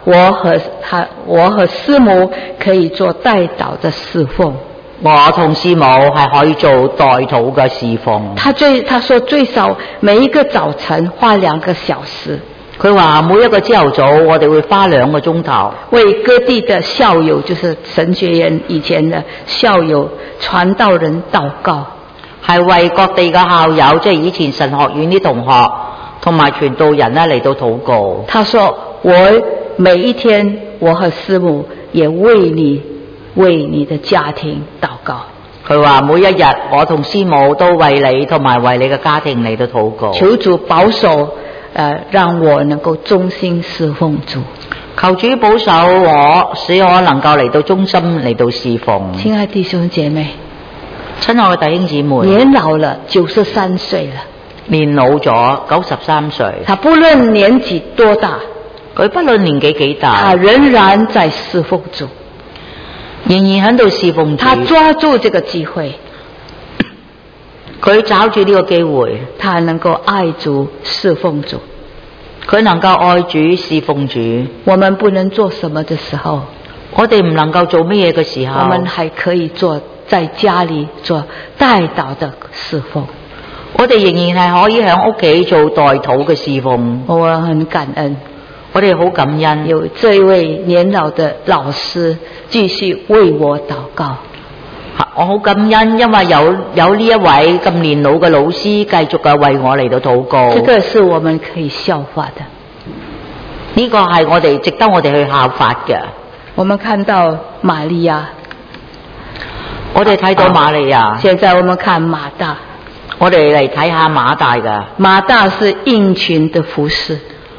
[SPEAKER 1] 我和師母可以做代禱的侍奉。
[SPEAKER 2] 我同師母係可以做代禱嘅侍奉。
[SPEAKER 1] 他說最少每一個早晨花2個小時。
[SPEAKER 2] 佢話每一個朝頭早我哋會花2個鐘頭
[SPEAKER 1] 為各地的校友，就是神學院以前的校友傳道人禱告，
[SPEAKER 2] 係為各地嘅校友，即係以前神學院啲同學同埋傳道人嚟到禱告。
[SPEAKER 1] 他說我每一天我和師母也為你的家庭禱告。
[SPEAKER 2] 佢話每一日我同師母都為你同埋為你嘅家庭嚟到禱告。
[SPEAKER 1] 求主保守讓我能夠忠心侍奉主。
[SPEAKER 2] 求主保守我，使我能夠嚟到忠心嚟到侍奉。
[SPEAKER 1] 親愛弟兄姐妹，
[SPEAKER 2] 親愛嘅弟兄姊妹，
[SPEAKER 1] 年老了93歲了，
[SPEAKER 2] 年老咗93歲。
[SPEAKER 1] 他不論年紀多大，
[SPEAKER 2] 佢不論年紀幾大，
[SPEAKER 1] 他仍然在侍奉主，
[SPEAKER 2] 仍然喺度侍奉主。
[SPEAKER 1] 他抓住這個機會，
[SPEAKER 2] 佢找住呢個機會，
[SPEAKER 1] 他能夠愛主侍奉主。
[SPEAKER 2] 佢能夠愛主侍奉主。
[SPEAKER 1] 我們不能做什麼的時候，
[SPEAKER 2] 我哋唔能夠做乜嘢嘅時候，
[SPEAKER 1] 我們還可以做在家裏做代禱的侍奉。
[SPEAKER 2] 我哋仍然係可以喺屋企做代禱嘅侍奉。
[SPEAKER 1] 我很感恩，
[SPEAKER 2] 我哋好感恩
[SPEAKER 1] 有這位年老的老師繼續為我禱告。
[SPEAKER 2] 我好感恩，因為有呢一位咁年老嘅老師繼續嘅為我嚟到禱告。
[SPEAKER 1] 這個是我們可以效法的，
[SPEAKER 2] 呢個係我哋值得我哋去效法嘅。
[SPEAKER 1] 我們看到瑪利亞，
[SPEAKER 2] 我哋睇到瑪利亞。
[SPEAKER 1] 現在我們看馬大，
[SPEAKER 2] 我哋嚟睇下馬大嘅。
[SPEAKER 1] 馬大是殷勤的服侍。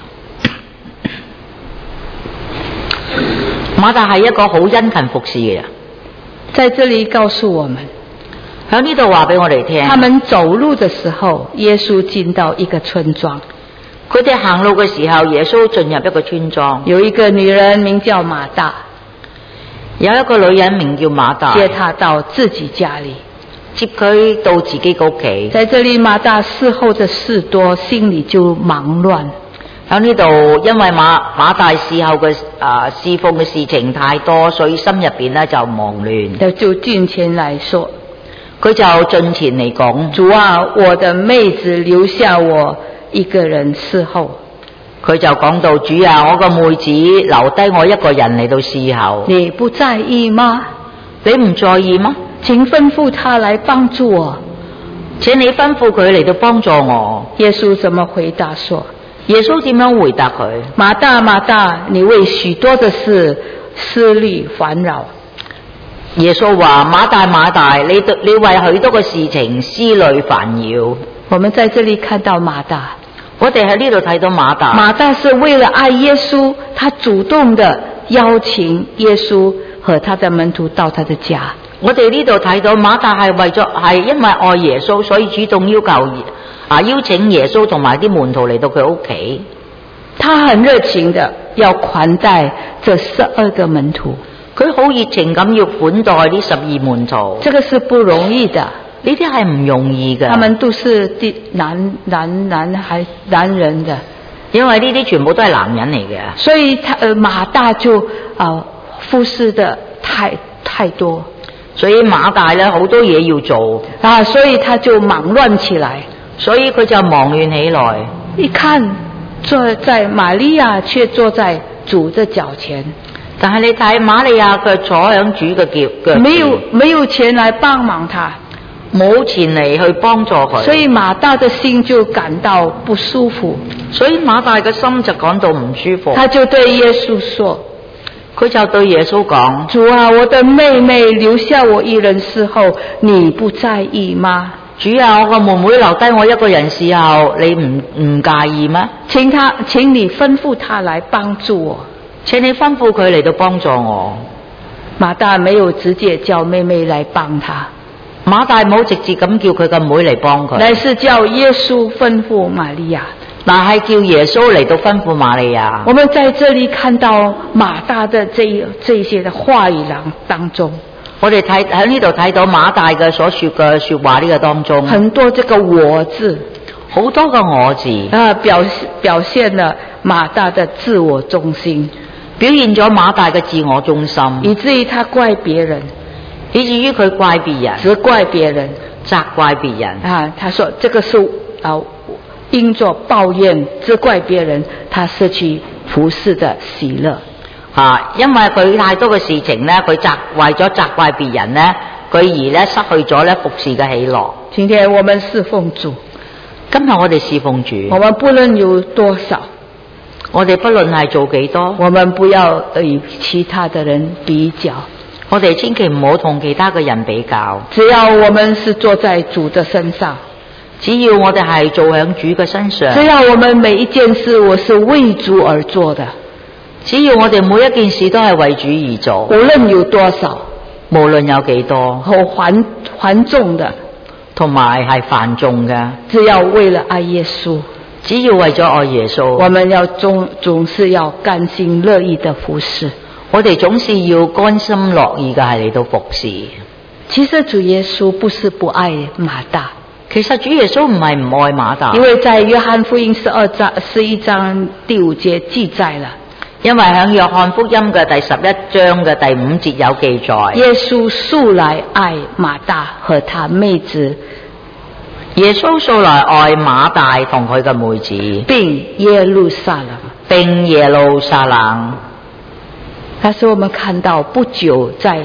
[SPEAKER 2] 馬大係一個好殷勤服侍嘅人。
[SPEAKER 1] 在這裏告訴我們，
[SPEAKER 2] 喺呢度話俾我哋聽，
[SPEAKER 1] 他們走路的時候，耶穌進到一個村莊。
[SPEAKER 2] 佢哋行路嘅時候，耶穌進入一個村莊。
[SPEAKER 1] 有一個女人名叫馬大，
[SPEAKER 2] 有一個女人名叫馬大，
[SPEAKER 1] 接他到自己家裏，
[SPEAKER 2] 接佢到自己嘅屋企。
[SPEAKER 1] 在這裏，馬大伺候的事多，心裏就忙亂。
[SPEAKER 2] 喺呢度，因為馬大伺候嘅侍奉嘅事情太多，所以心入邊咧就忙亂。
[SPEAKER 1] 就進前來說，
[SPEAKER 2] 佢就進前嚟講：
[SPEAKER 1] 主啊，我的妹子留下我一個人伺候。
[SPEAKER 2] 佢就講到：主啊，我個妹子留低我一個人嚟到伺候。
[SPEAKER 1] 你不在意嗎？
[SPEAKER 2] 你唔在意嗎？
[SPEAKER 1] 請吩咐他來幫助我。
[SPEAKER 2] 請你吩咐佢嚟到幫助我。
[SPEAKER 1] 耶穌怎麼回答說？
[SPEAKER 2] 耶穌點樣回答佢？
[SPEAKER 1] 馬大馬大，你為許多的事思慮煩擾。
[SPEAKER 2] 耶穌話：馬大馬大，你為許多嘅事情思慮煩擾。
[SPEAKER 1] 我們在這裏看到馬大，
[SPEAKER 2] 我哋喺呢度睇到馬大。
[SPEAKER 1] 馬大是為了愛耶穌，他主動的邀請耶穌和他的門徒到他的家。
[SPEAKER 2] 我哋呢度睇到馬大係因為愛耶穌，所以主動邀請耶穌同埋啲門徒嚟到佢屋企。
[SPEAKER 1] 他很熱情的要款待這12個門徒，
[SPEAKER 2] 佢好熱情咁要款待呢12門徒。
[SPEAKER 1] 這個是不容易的，
[SPEAKER 2] 呢啲係唔容易嘅。
[SPEAKER 1] 他們都是男人的，
[SPEAKER 2] 因為呢啲全部都係男人嚟嘅。
[SPEAKER 1] 所以馬大就服侍的太多，
[SPEAKER 2] 所以馬大咧好多嘢要做
[SPEAKER 1] 所以他就忙亂起來。
[SPEAKER 2] 所以佢就忙亂起來。
[SPEAKER 1] 一看坐在瑪利亞卻坐在主的腳前，
[SPEAKER 2] 但係你睇瑪利亞佢坐響主嘅腳前，
[SPEAKER 1] 沒有前來幫忙他，
[SPEAKER 2] 冇前嚟去幫助佢，
[SPEAKER 1] 所以馬大的心就感到不舒服。
[SPEAKER 2] 所以馬大嘅心就感到唔舒服。
[SPEAKER 1] 他就對耶穌說，
[SPEAKER 2] 佢就對耶穌講：
[SPEAKER 1] 主啊，我的妹妹留下我一人伺候，你不在意嗎？
[SPEAKER 2] 主啊，我個妹妹留低我一個人伺候，你唔介意咩？
[SPEAKER 1] 請你吩咐他來幫助我。
[SPEAKER 2] 請你吩咐佢嚟到幫助我。
[SPEAKER 1] 馬大沒有直接叫妹妹來幫他，
[SPEAKER 2] 馬大冇直接咁叫佢個妹嚟幫佢，
[SPEAKER 1] 乃是叫耶穌吩咐瑪利亞。
[SPEAKER 2] 但係叫耶穌嚟到吩咐瑪利亞。
[SPEAKER 1] 我們在這裏看到馬大的這些的話語當中，
[SPEAKER 2] 我哋喺呢度睇到馬大嘅所說嘅說話呢個當中，
[SPEAKER 1] 很多這個我字，
[SPEAKER 2] 好多個我字
[SPEAKER 1] 表現了馬大的自我中心，
[SPEAKER 2] 表現咗馬大嘅自我中心，
[SPEAKER 1] 以至於他怪別人，
[SPEAKER 2] 以至於佢怪別人，
[SPEAKER 1] 責怪別人，
[SPEAKER 2] 責怪別人。
[SPEAKER 1] 啊，他說這個是因着抱怨責怪別人，他失去服侍的喜樂。
[SPEAKER 2] 因為佢太多嘅事情咧，佢為咗責怪別人咧，佢而咧失去咗咧服侍嘅喜樂。
[SPEAKER 1] 今天我們侍奉主，
[SPEAKER 2] 今日我哋侍奉主，
[SPEAKER 1] 我們不論有多少，
[SPEAKER 2] 我哋不論係做幾多，
[SPEAKER 1] 我們不要與其他的人比較，
[SPEAKER 2] 我哋千祈唔好同其他嘅人比較。
[SPEAKER 1] 只要我們是坐在主的身上，
[SPEAKER 2] 只要我哋係做響主嘅身上，
[SPEAKER 1] 只要我們每一件事我是為主而做的，
[SPEAKER 2] 只要我哋每一件事都係為主而做，
[SPEAKER 1] 無論有多少，
[SPEAKER 2] 無論有幾多，
[SPEAKER 1] 和繁重的，
[SPEAKER 2] 同埋係繁重嘅，
[SPEAKER 1] 只要為了愛耶穌，
[SPEAKER 2] 只要為咗愛耶穌，
[SPEAKER 1] 我們要總是要甘心樂意的服侍。
[SPEAKER 2] 我哋總是要甘心樂意嘅係嚟到服侍。
[SPEAKER 1] 其實主耶穌不是不愛馬大，
[SPEAKER 2] 其實主耶穌唔係唔愛馬大，
[SPEAKER 1] 因為在約翰福音11章第5節記載了。
[SPEAKER 2] 因為喺約翰福音嘅第11章嘅第5節有記載，
[SPEAKER 1] 耶穌素來愛馬大和他妹子，
[SPEAKER 2] 耶穌素來愛馬大同佢嘅妹子，
[SPEAKER 1] 並耶路撒冷，
[SPEAKER 2] 並耶路撒冷。
[SPEAKER 1] 但是我們看到不久在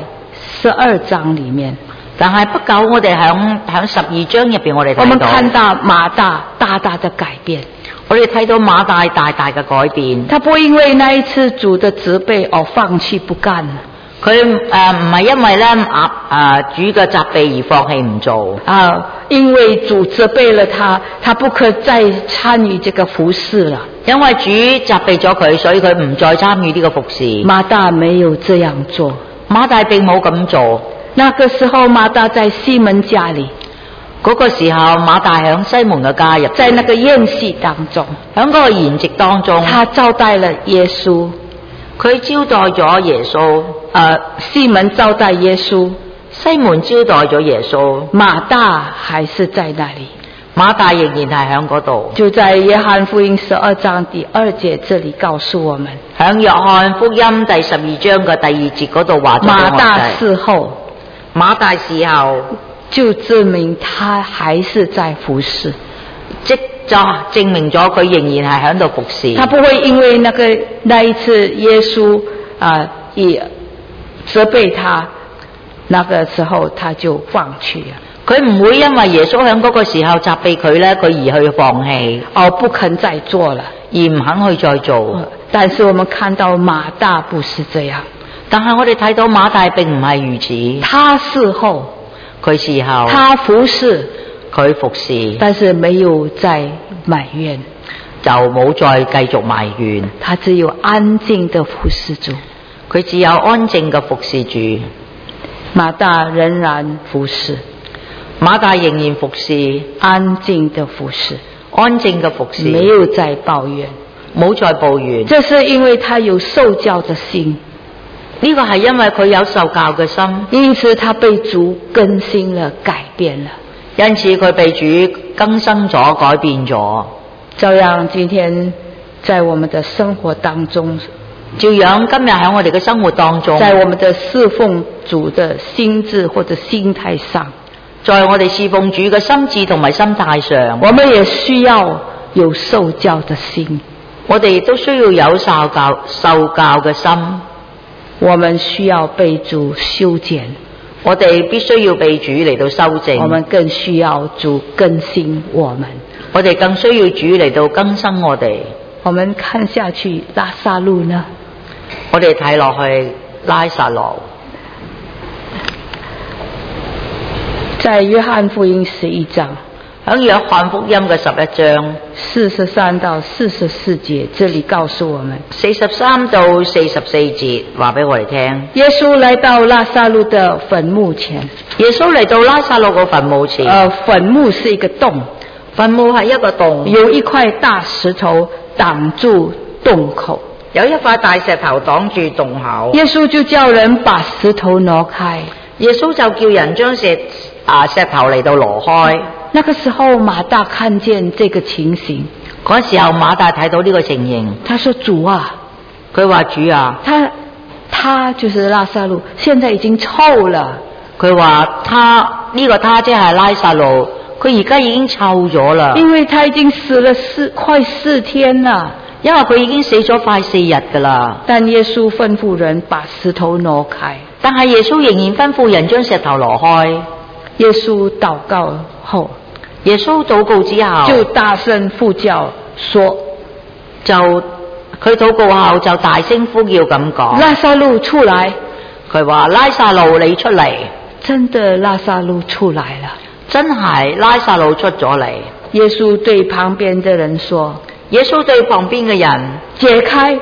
[SPEAKER 1] 12章裏面，
[SPEAKER 2] 但係不久我哋喺12章入邊，我哋
[SPEAKER 1] 看到馬大大大的改變。
[SPEAKER 2] 我哋睇到馬大大大嘅改變，
[SPEAKER 1] 他不因為那一次主的責備而放棄不幹，
[SPEAKER 2] 佢唔係因為咧主嘅責備而放棄唔做
[SPEAKER 1] 因為主責備了他不可再參與這個服事了。
[SPEAKER 2] 因為主責備咗佢，所以佢唔再參與呢個服事。
[SPEAKER 1] 馬大沒有這樣做，
[SPEAKER 2] 馬大並冇咁做。
[SPEAKER 1] 那個時候馬大在西門家裏。
[SPEAKER 2] 嗰個時候馬大響西門嘅家入，
[SPEAKER 1] 在那個宴席當中，
[SPEAKER 2] 響嗰個筵席當中，
[SPEAKER 1] 他招待了耶穌，
[SPEAKER 2] 佢招待咗耶穌。
[SPEAKER 1] 西門招待耶穌，
[SPEAKER 2] 西門招待咗耶穌，
[SPEAKER 1] 馬大還是在那裏，
[SPEAKER 2] 馬大仍然係響嗰度。
[SPEAKER 1] 就在約翰福音12章第2節這裏告訴我們，
[SPEAKER 2] 響約翰福音第12章嘅第2節嗰度話咗
[SPEAKER 1] 馬大事後，
[SPEAKER 2] 馬大事後
[SPEAKER 1] 就證明他還是在服侍，
[SPEAKER 2] 即就證明咗佢仍然係喺度服侍。
[SPEAKER 1] 他不會因為那一次耶穌也責備他，那個時候他就放棄了。
[SPEAKER 2] 佢唔會因為耶穌喺嗰個時候責備佢咧，佢而去放棄，
[SPEAKER 1] 而不肯再做了，
[SPEAKER 2] 而唔肯去再做。
[SPEAKER 1] 但是我們看到馬大不是這樣，
[SPEAKER 2] 但係我哋睇到馬大並唔係如此。
[SPEAKER 1] 他事後，
[SPEAKER 2] 佢事後，
[SPEAKER 1] 他服侍，
[SPEAKER 2] 佢服侍，
[SPEAKER 1] 但是沒有再埋怨，
[SPEAKER 2] 就冇再繼續埋怨。
[SPEAKER 1] 他只有安靜的服侍主，
[SPEAKER 2] 佢只有安靜嘅服侍主。
[SPEAKER 1] 馬大仍然服侍，
[SPEAKER 2] 馬大仍然服侍，
[SPEAKER 1] 安靜的服侍，
[SPEAKER 2] 安靜嘅服侍，
[SPEAKER 1] 沒有再抱怨，
[SPEAKER 2] 冇再抱怨。
[SPEAKER 1] 這是因為他有受教的心，
[SPEAKER 2] 呢個係因為佢有受教嘅心，
[SPEAKER 1] 因此他被主更新了，改變了，
[SPEAKER 2] 因此佢被主更新咗，改變咗。
[SPEAKER 1] 照樣今天在我們的生活當中，
[SPEAKER 2] 照樣今日喺我哋嘅生活當中，
[SPEAKER 1] 在我們的侍奉主的心智或者心態上，
[SPEAKER 2] 在我哋侍奉主嘅心智同埋心態上，
[SPEAKER 1] 我們也需要有受教的心，
[SPEAKER 2] 我哋亦都需要有受教嘅心。
[SPEAKER 1] 我們需要被主修剪，
[SPEAKER 2] 我哋必須要被主嚟到修正。
[SPEAKER 1] 我們更需要主更新我們，
[SPEAKER 2] 我哋更需要主嚟到更新我哋。
[SPEAKER 1] 我們看下去，拉撒路呢？
[SPEAKER 2] 我哋睇落去拉撒路，
[SPEAKER 1] 在約翰福音11章，
[SPEAKER 2] 喺約翰福音嘅11章
[SPEAKER 1] 43到44節，這裏告訴我們
[SPEAKER 2] 43到44節話俾我哋聽。
[SPEAKER 1] 耶穌來到拉撒路的墳墓前，
[SPEAKER 2] 耶穌嚟到拉撒路個墳墓前。
[SPEAKER 1] 墳墓是一個洞，
[SPEAKER 2] 墳墓係一個洞，
[SPEAKER 1] 有一塊大石頭擋住洞口，
[SPEAKER 2] 有一塊大石頭擋住洞口。
[SPEAKER 1] 耶穌就叫人把石頭挪開，
[SPEAKER 2] 耶穌就叫人將石頭嚟到挪開。
[SPEAKER 1] 那個時候馬大看見這個情形，
[SPEAKER 2] 嗰時候馬大睇到呢個情形，
[SPEAKER 1] 他說：主啊，
[SPEAKER 2] 佢話主啊，
[SPEAKER 1] 他就是拉撒路，現在已經臭了。
[SPEAKER 2] 佢話呢個他即係拉撒路，佢而家已經臭咗啦。
[SPEAKER 1] 因為他已經死了快4天了，
[SPEAKER 2] 因為佢已經死咗快4日噶啦。
[SPEAKER 1] 但耶穌吩咐人把石頭挪開，
[SPEAKER 2] 但係耶穌仍然吩咐人將石頭挪開。
[SPEAKER 1] 耶穌禱告後，
[SPEAKER 2] 耶穌禱告之後
[SPEAKER 1] 就大聲呼叫說，
[SPEAKER 2] 佢禱告後就大聲呼叫咁講：
[SPEAKER 1] 拉撒路出來！
[SPEAKER 2] 佢話拉撒路你出嚟！
[SPEAKER 1] 真的拉撒路出來了，
[SPEAKER 2] 真係拉撒路出咗嚟。
[SPEAKER 1] 耶穌對旁邊的人說：
[SPEAKER 2] 耶穌對旁邊嘅人
[SPEAKER 1] 解開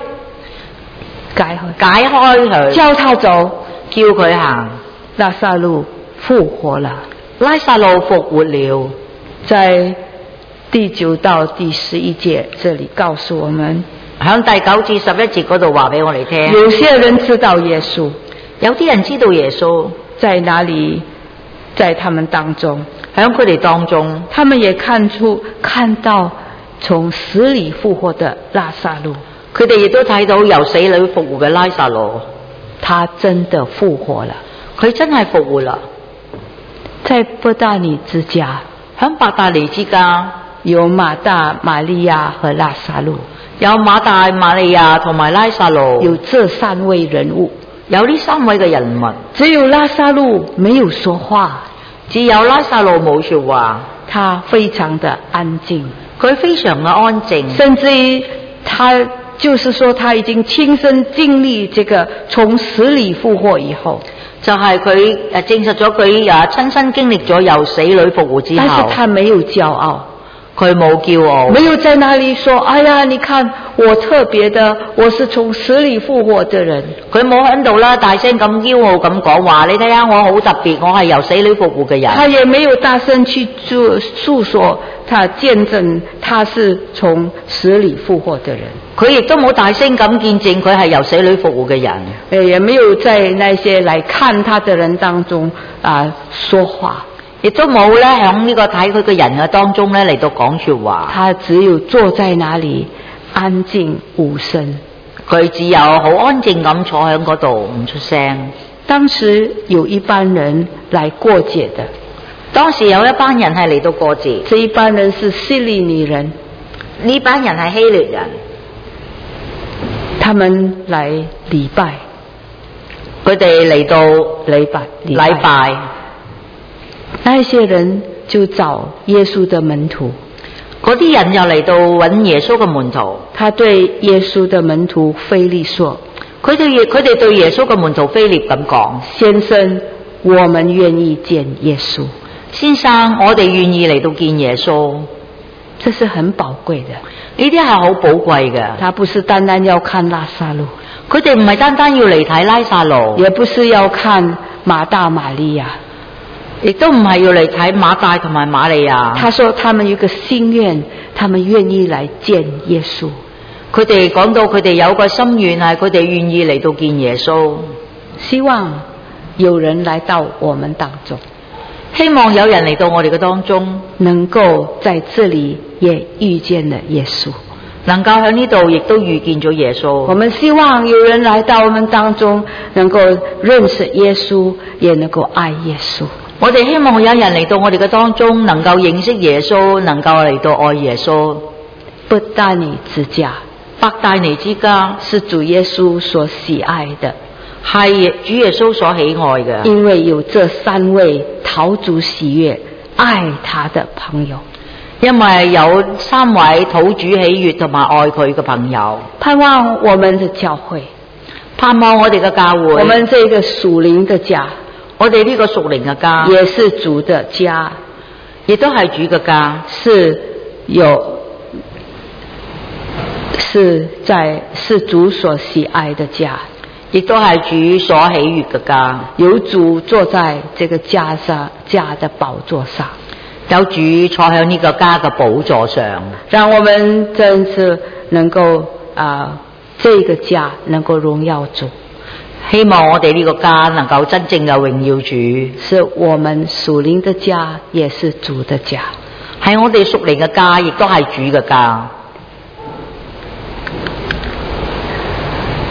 [SPEAKER 1] 佢，叫他走，
[SPEAKER 2] 叫佢行。
[SPEAKER 1] 拉撒路復活了，
[SPEAKER 2] 拉撒路復活了。
[SPEAKER 1] 在第9到第11節這裡告訴我們，
[SPEAKER 2] 響第9至11節嗰度話俾我哋聽，
[SPEAKER 1] 有些人知道耶穌，
[SPEAKER 2] 有啲人知道耶穌
[SPEAKER 1] 在哪裡，在他們當中，
[SPEAKER 2] 響佢哋當中，
[SPEAKER 1] 他們也看到從死裡復活的拉撒路，
[SPEAKER 2] 佢哋亦都睇到由死裡復活嘅拉撒路，
[SPEAKER 1] 他真的復活了，
[SPEAKER 2] 佢真係復活啦。
[SPEAKER 1] 在伯大尼之家，
[SPEAKER 2] 響伯大尼之家
[SPEAKER 1] 有馬大、瑪利亞和拉撒路，
[SPEAKER 2] 有馬大、瑪利亞同埋拉撒路，
[SPEAKER 1] 有這3位人物，
[SPEAKER 2] 有呢3位嘅人物。
[SPEAKER 1] 只有拉撒路沒有說話，
[SPEAKER 2] 只有拉撒路冇說話，
[SPEAKER 1] 他非常的安靜，
[SPEAKER 2] 佢非常嘅安靜，
[SPEAKER 1] 甚至於他就是說他已經親身經歷這個從死裡復活以後，
[SPEAKER 2] 就係佢證實咗佢親身經歷咗由死裡復活之後，
[SPEAKER 1] 但是他沒有驕傲，
[SPEAKER 2] 佢冇驕傲，
[SPEAKER 1] 沒有在那裡說，哎呀，你看我特別的，我是從死裡復活的人。
[SPEAKER 2] 佢冇喺度啦，大聲咁驕傲咁講話，你睇下我好特別，我係由死裡復活嘅人。
[SPEAKER 1] 他也沒有大聲去訴說，他見證他是從死裡復活的人。
[SPEAKER 2] 佢亦都冇大聲咁見證佢係由死裡復活嘅人。
[SPEAKER 1] 也沒有在那些來看他的人當中說話。
[SPEAKER 2] 亦都冇咧響呢個睇佢嘅人嘅當中咧嚟到講說話，
[SPEAKER 1] 他只有坐在那裡安靜無聲，
[SPEAKER 2] 佢只有好安靜咁坐喺嗰度唔出聲。
[SPEAKER 1] 當時有一班人來過節的，
[SPEAKER 2] 當時有一班人係嚟到過節，
[SPEAKER 1] 這一班人是希利尼人，
[SPEAKER 2] 呢班人係希律人，
[SPEAKER 1] 他們來禮拜，
[SPEAKER 2] 佢哋嚟到禮拜。
[SPEAKER 1] 那些人就找耶穌的門徒，
[SPEAKER 2] 嗰啲人又嚟到揾耶穌嘅門徒。
[SPEAKER 1] 他對耶穌的門徒腓力說，
[SPEAKER 2] 佢哋對耶穌嘅門徒腓力咁講：
[SPEAKER 1] 先生，我們願意見耶穌。
[SPEAKER 2] 先生，我哋願意嚟到見耶穌。
[SPEAKER 1] 這是很寶貴的，
[SPEAKER 2] 呢啲係好寶貴嘅。
[SPEAKER 1] 他不是單單要看拉撒路，
[SPEAKER 2] 佢哋唔係單單要嚟睇拉撒路，
[SPEAKER 1] 也不是要看馬大瑪利亞，
[SPEAKER 2] 亦都唔係要嚟睇馬大同埋瑪利亞。
[SPEAKER 1] 他說他們有個心願，他們願意來見耶穌。
[SPEAKER 2] 佢哋講到佢哋有個心願係佢哋願意嚟到見耶穌，
[SPEAKER 1] 希望有人來到我們當中，
[SPEAKER 2] 希望有人嚟到我哋嘅當中，
[SPEAKER 1] 能夠在這裡也遇見了耶穌，
[SPEAKER 2] 能夠喺呢度亦都遇見咗耶穌。
[SPEAKER 1] 我們希望有人來到我們當中，能夠認識耶穌，也能夠愛耶穌。
[SPEAKER 2] 我哋希望有人嚟到我哋嘅當中，能夠認識耶穌，能夠嚟到愛耶穌。
[SPEAKER 1] 伯大尼之家，
[SPEAKER 2] 伯大尼之家
[SPEAKER 1] 是主耶穌所喜愛的，
[SPEAKER 2] 係主耶穌所喜愛嘅，
[SPEAKER 1] 因為有這3位討主喜悅、愛他的朋友。
[SPEAKER 2] 因為有3位討主喜悅同埋愛佢嘅朋友。
[SPEAKER 1] 盼望我們的教會，
[SPEAKER 2] 盼望我哋嘅教會，
[SPEAKER 1] 我們這個屬靈的家，
[SPEAKER 2] 我哋呢個屬靈嘅家，
[SPEAKER 1] 也是主的家，
[SPEAKER 2] 亦都係主嘅家，
[SPEAKER 1] 是主所喜愛的家，
[SPEAKER 2] 亦都係主所喜悅嘅家。
[SPEAKER 1] 有主坐在這個家的寶座上，
[SPEAKER 2] 有主坐喺呢個家嘅寶座上，
[SPEAKER 1] 讓我們真是能夠這個家能夠榮耀主。
[SPEAKER 2] 希望我哋呢個家能夠真正嘅榮耀主，
[SPEAKER 1] 是我們屬靈的家，也是主的家。
[SPEAKER 2] 係我哋屬靈嘅家，亦都係主嘅家。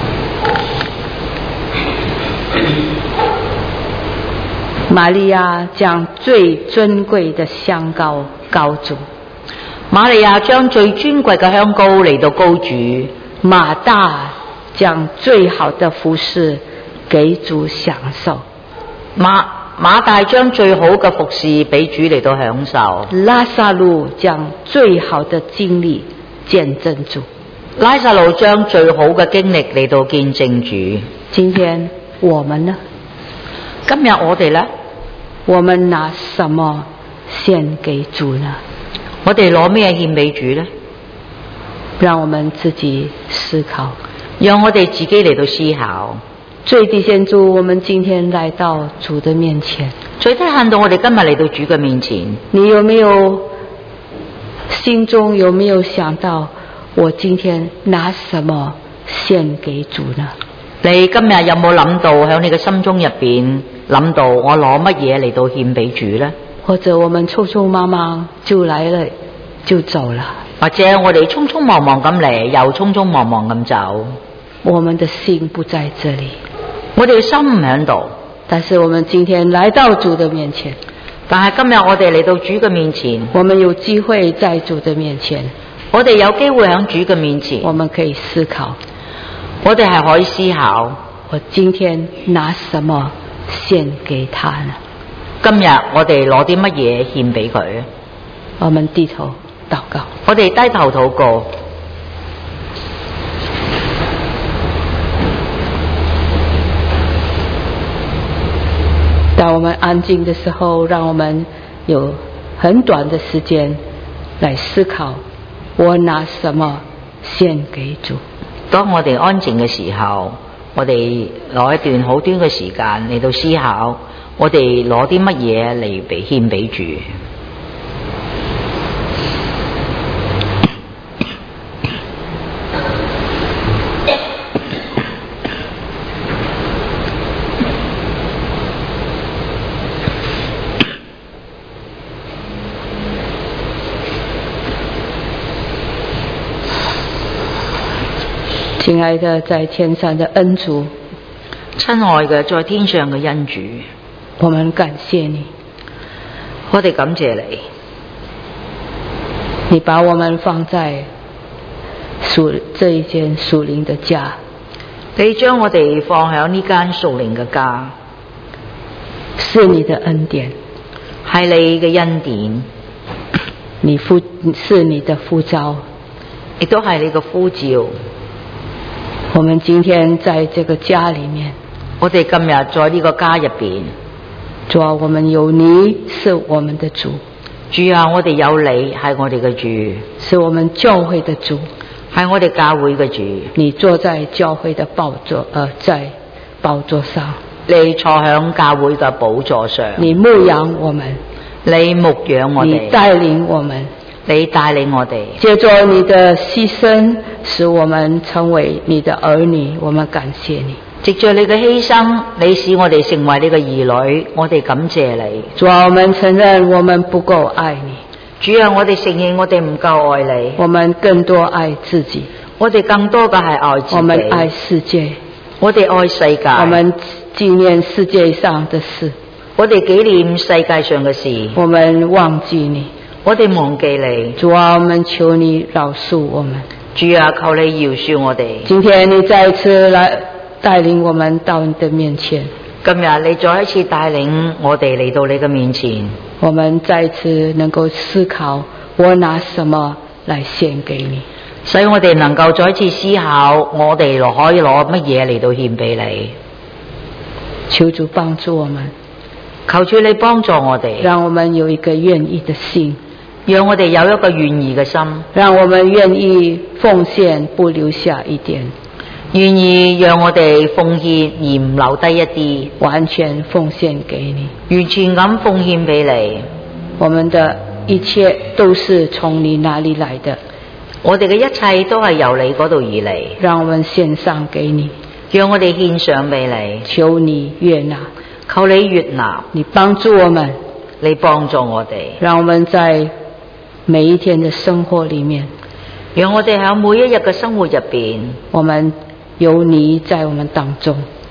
[SPEAKER 1] 瑪利亞將最尊貴的香膏膏主，
[SPEAKER 2] 瑪利亞將最尊貴嘅香膏嚟到膏主。
[SPEAKER 1] 馬大將最好的服侍給主享受，
[SPEAKER 2] 馬大將最好嘅服侍俾主嚟到享受。
[SPEAKER 1] 拉撒路將最好的經歷見證主，
[SPEAKER 2] 拉撒路將最好嘅經歷嚟到見證主。
[SPEAKER 1] 今天我們呢？
[SPEAKER 2] 今日我哋呢？
[SPEAKER 1] 我們拿什麼獻給主呢？
[SPEAKER 2] 我哋攞咩獻俾主呢？
[SPEAKER 1] 讓我們自己思考，
[SPEAKER 2] 讓我哋自己嚟到思考。
[SPEAKER 1] 最低限度我們今天來到主的面前，
[SPEAKER 2] 最低限度我哋今日嚟到主嘅面前，
[SPEAKER 1] 你有沒有心中有沒有想到我今天拿什麼獻給主呢？
[SPEAKER 2] 你今日有冇諗到喺你嘅心中入邊諗到我攞乜嘢嚟到獻俾主呢？
[SPEAKER 1] 或者我們匆匆忙忙就來了就走了，
[SPEAKER 2] 或者我哋匆匆忙忙咁嚟，又匆匆忙忙咁走，
[SPEAKER 1] 我們的心不在這裏，
[SPEAKER 2] 我哋嘅心唔喺度。
[SPEAKER 1] 但是我們今天來到主的面前，
[SPEAKER 2] 但係今日我哋嚟到主嘅面前，
[SPEAKER 1] 我們有機會在主的面前，
[SPEAKER 2] 我哋有機會喺主嘅面前，
[SPEAKER 1] 我們可以思考，
[SPEAKER 2] 我哋係可以思考，
[SPEAKER 1] 我今天拿什麼獻給他呢？
[SPEAKER 2] 今日我哋攞啲乜嘢獻俾佢？
[SPEAKER 1] 我們低頭禱告，
[SPEAKER 2] 我哋低頭禱告。
[SPEAKER 1] 當我們安靜的時候，讓我們有很短的時間來思考，我拿什麼獻給主。
[SPEAKER 2] 當我哋安靜嘅時候，我哋攞一段好短嘅時間嚟到思考，我哋攞啲乜嘢嚟俾獻俾主。
[SPEAKER 1] 親愛的在天上的恩主，
[SPEAKER 2] 親愛嘅在天上嘅恩主，
[SPEAKER 1] 我們感謝你，
[SPEAKER 2] 我哋感謝你，
[SPEAKER 1] 你把我們放在這一間屬靈的家，
[SPEAKER 2] 你將我哋放喺呢間屬靈嘅家，
[SPEAKER 1] 是你的恩典，
[SPEAKER 2] 係你嘅恩典，
[SPEAKER 1] 是你的呼召，
[SPEAKER 2] 亦都係你嘅呼召。
[SPEAKER 1] 我們今天在這個家裏面，
[SPEAKER 2] 我哋今日在呢個家入邊，
[SPEAKER 1] 主啊，我們有你是我們的主，
[SPEAKER 2] 主啊，我哋有你係我哋嘅主，
[SPEAKER 1] 是我們教會的主，
[SPEAKER 2] 係我哋教會嘅主。
[SPEAKER 1] 你坐在教會的寶座，在寶座上，
[SPEAKER 2] 你坐響教會嘅寶座上，
[SPEAKER 1] 你牧養我們，
[SPEAKER 2] 你牧養我哋，
[SPEAKER 1] 你帶領我們，
[SPEAKER 2] 你帶領我哋，
[SPEAKER 1] 借着你的犧牲，使我們成為你的兒女，我們感謝你。
[SPEAKER 2] 藉着你嘅犧牲，你使我哋成為你嘅兒女，我哋感謝你。
[SPEAKER 1] 主啊，我們承認我們不夠愛你。
[SPEAKER 2] 主啊，我哋承認我哋唔夠愛你，
[SPEAKER 1] 我們更多愛自己，
[SPEAKER 2] 我哋更多嘅係愛自己，
[SPEAKER 1] 我們愛世界，
[SPEAKER 2] 我哋愛世界，
[SPEAKER 1] 我們紀念世界上的事，
[SPEAKER 2] 我哋紀念世界上嘅事，
[SPEAKER 1] 我們忘記你，
[SPEAKER 2] 我哋忘記你。
[SPEAKER 1] 主啊，我們求你饒恕我們。
[SPEAKER 2] 主啊，求你饒恕我哋。
[SPEAKER 1] 今天你再一次來帶領我們到你的面前，
[SPEAKER 2] 今日你再一次帶領我哋嚟到你嘅面前，
[SPEAKER 1] 我們再一次能夠思考，我拿什麼來獻給你，
[SPEAKER 2] 使我哋能夠再一次思考，我哋可以攞乜嘢嚟到獻俾你。
[SPEAKER 1] 求主幫助我們，
[SPEAKER 2] 求主你幫助我哋，
[SPEAKER 1] 讓我們有一個願意的心，
[SPEAKER 2] 讓我哋有一個願意嘅心，
[SPEAKER 1] 讓我們願意奉獻，不留下一點，
[SPEAKER 2] 願意讓我哋奉獻而唔留低一啲，
[SPEAKER 1] 完全奉獻給你，
[SPEAKER 2] 完全咁奉獻俾你。
[SPEAKER 1] 我們的一切都是從你那裡來的，
[SPEAKER 2] 我哋嘅一切都係由你嗰度而嚟，
[SPEAKER 1] 讓我們獻上給你，
[SPEAKER 2] 讓我哋獻上俾你，
[SPEAKER 1] 求你悅納，
[SPEAKER 2] 求你悅納，
[SPEAKER 1] 你幫助我們，
[SPEAKER 2] 你幫助我哋，
[SPEAKER 1] 讓我們在每一天的生活裡面，
[SPEAKER 2] 讓我哋喺每一日嘅生活入邊，
[SPEAKER 1] 我們有你在我們當中，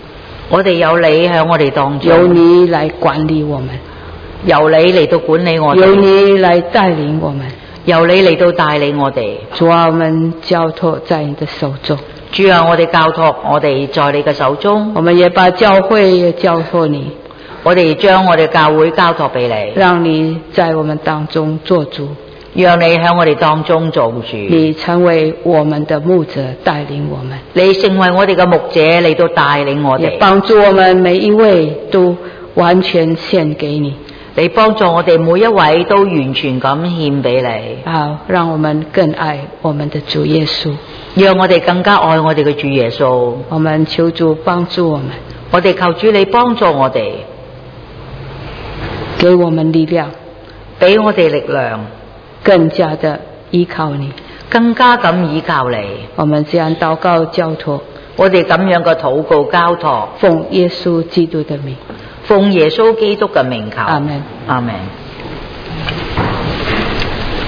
[SPEAKER 2] 我哋有你喺我哋當中，
[SPEAKER 1] 由你來管理我們，
[SPEAKER 2] 由你嚟到管理我哋，
[SPEAKER 1] 由你來帶領我們，
[SPEAKER 2] 由你嚟到帶領我哋。
[SPEAKER 1] 主啊，我們交託在你的手中。
[SPEAKER 2] 主啊，我哋交託我哋在你嘅手中。
[SPEAKER 1] 我們也把教會也交託你，
[SPEAKER 2] 我哋將我哋教會交託俾你，
[SPEAKER 1] 讓你在我們當中做主，
[SPEAKER 2] 讓你喺我哋當中做主。
[SPEAKER 1] 你成為我們的牧者，帶領我們。
[SPEAKER 2] 你成為我哋嘅牧者嚟到帶領我哋，
[SPEAKER 1] 也幫助我們每一位都完全獻給你。
[SPEAKER 2] 你幫助我哋每一位都完全咁獻俾你。
[SPEAKER 1] 好，讓我們更愛我們的主耶穌，
[SPEAKER 2] 讓我哋更加愛我哋嘅主耶穌。
[SPEAKER 1] 我們求主幫助我們，
[SPEAKER 2] 我哋求主你幫助我哋，
[SPEAKER 1] 給我們力量，
[SPEAKER 2] 俾我哋力量，
[SPEAKER 1] 更加的依靠你，
[SPEAKER 2] 更加咁依靠你。
[SPEAKER 1] 我們這樣禱告交託，
[SPEAKER 2] 我哋咁樣嘅禱告交託，
[SPEAKER 1] 奉耶穌基督的名，
[SPEAKER 2] 奉耶穌基督嘅名求。
[SPEAKER 1] 阿門。
[SPEAKER 2] 阿門。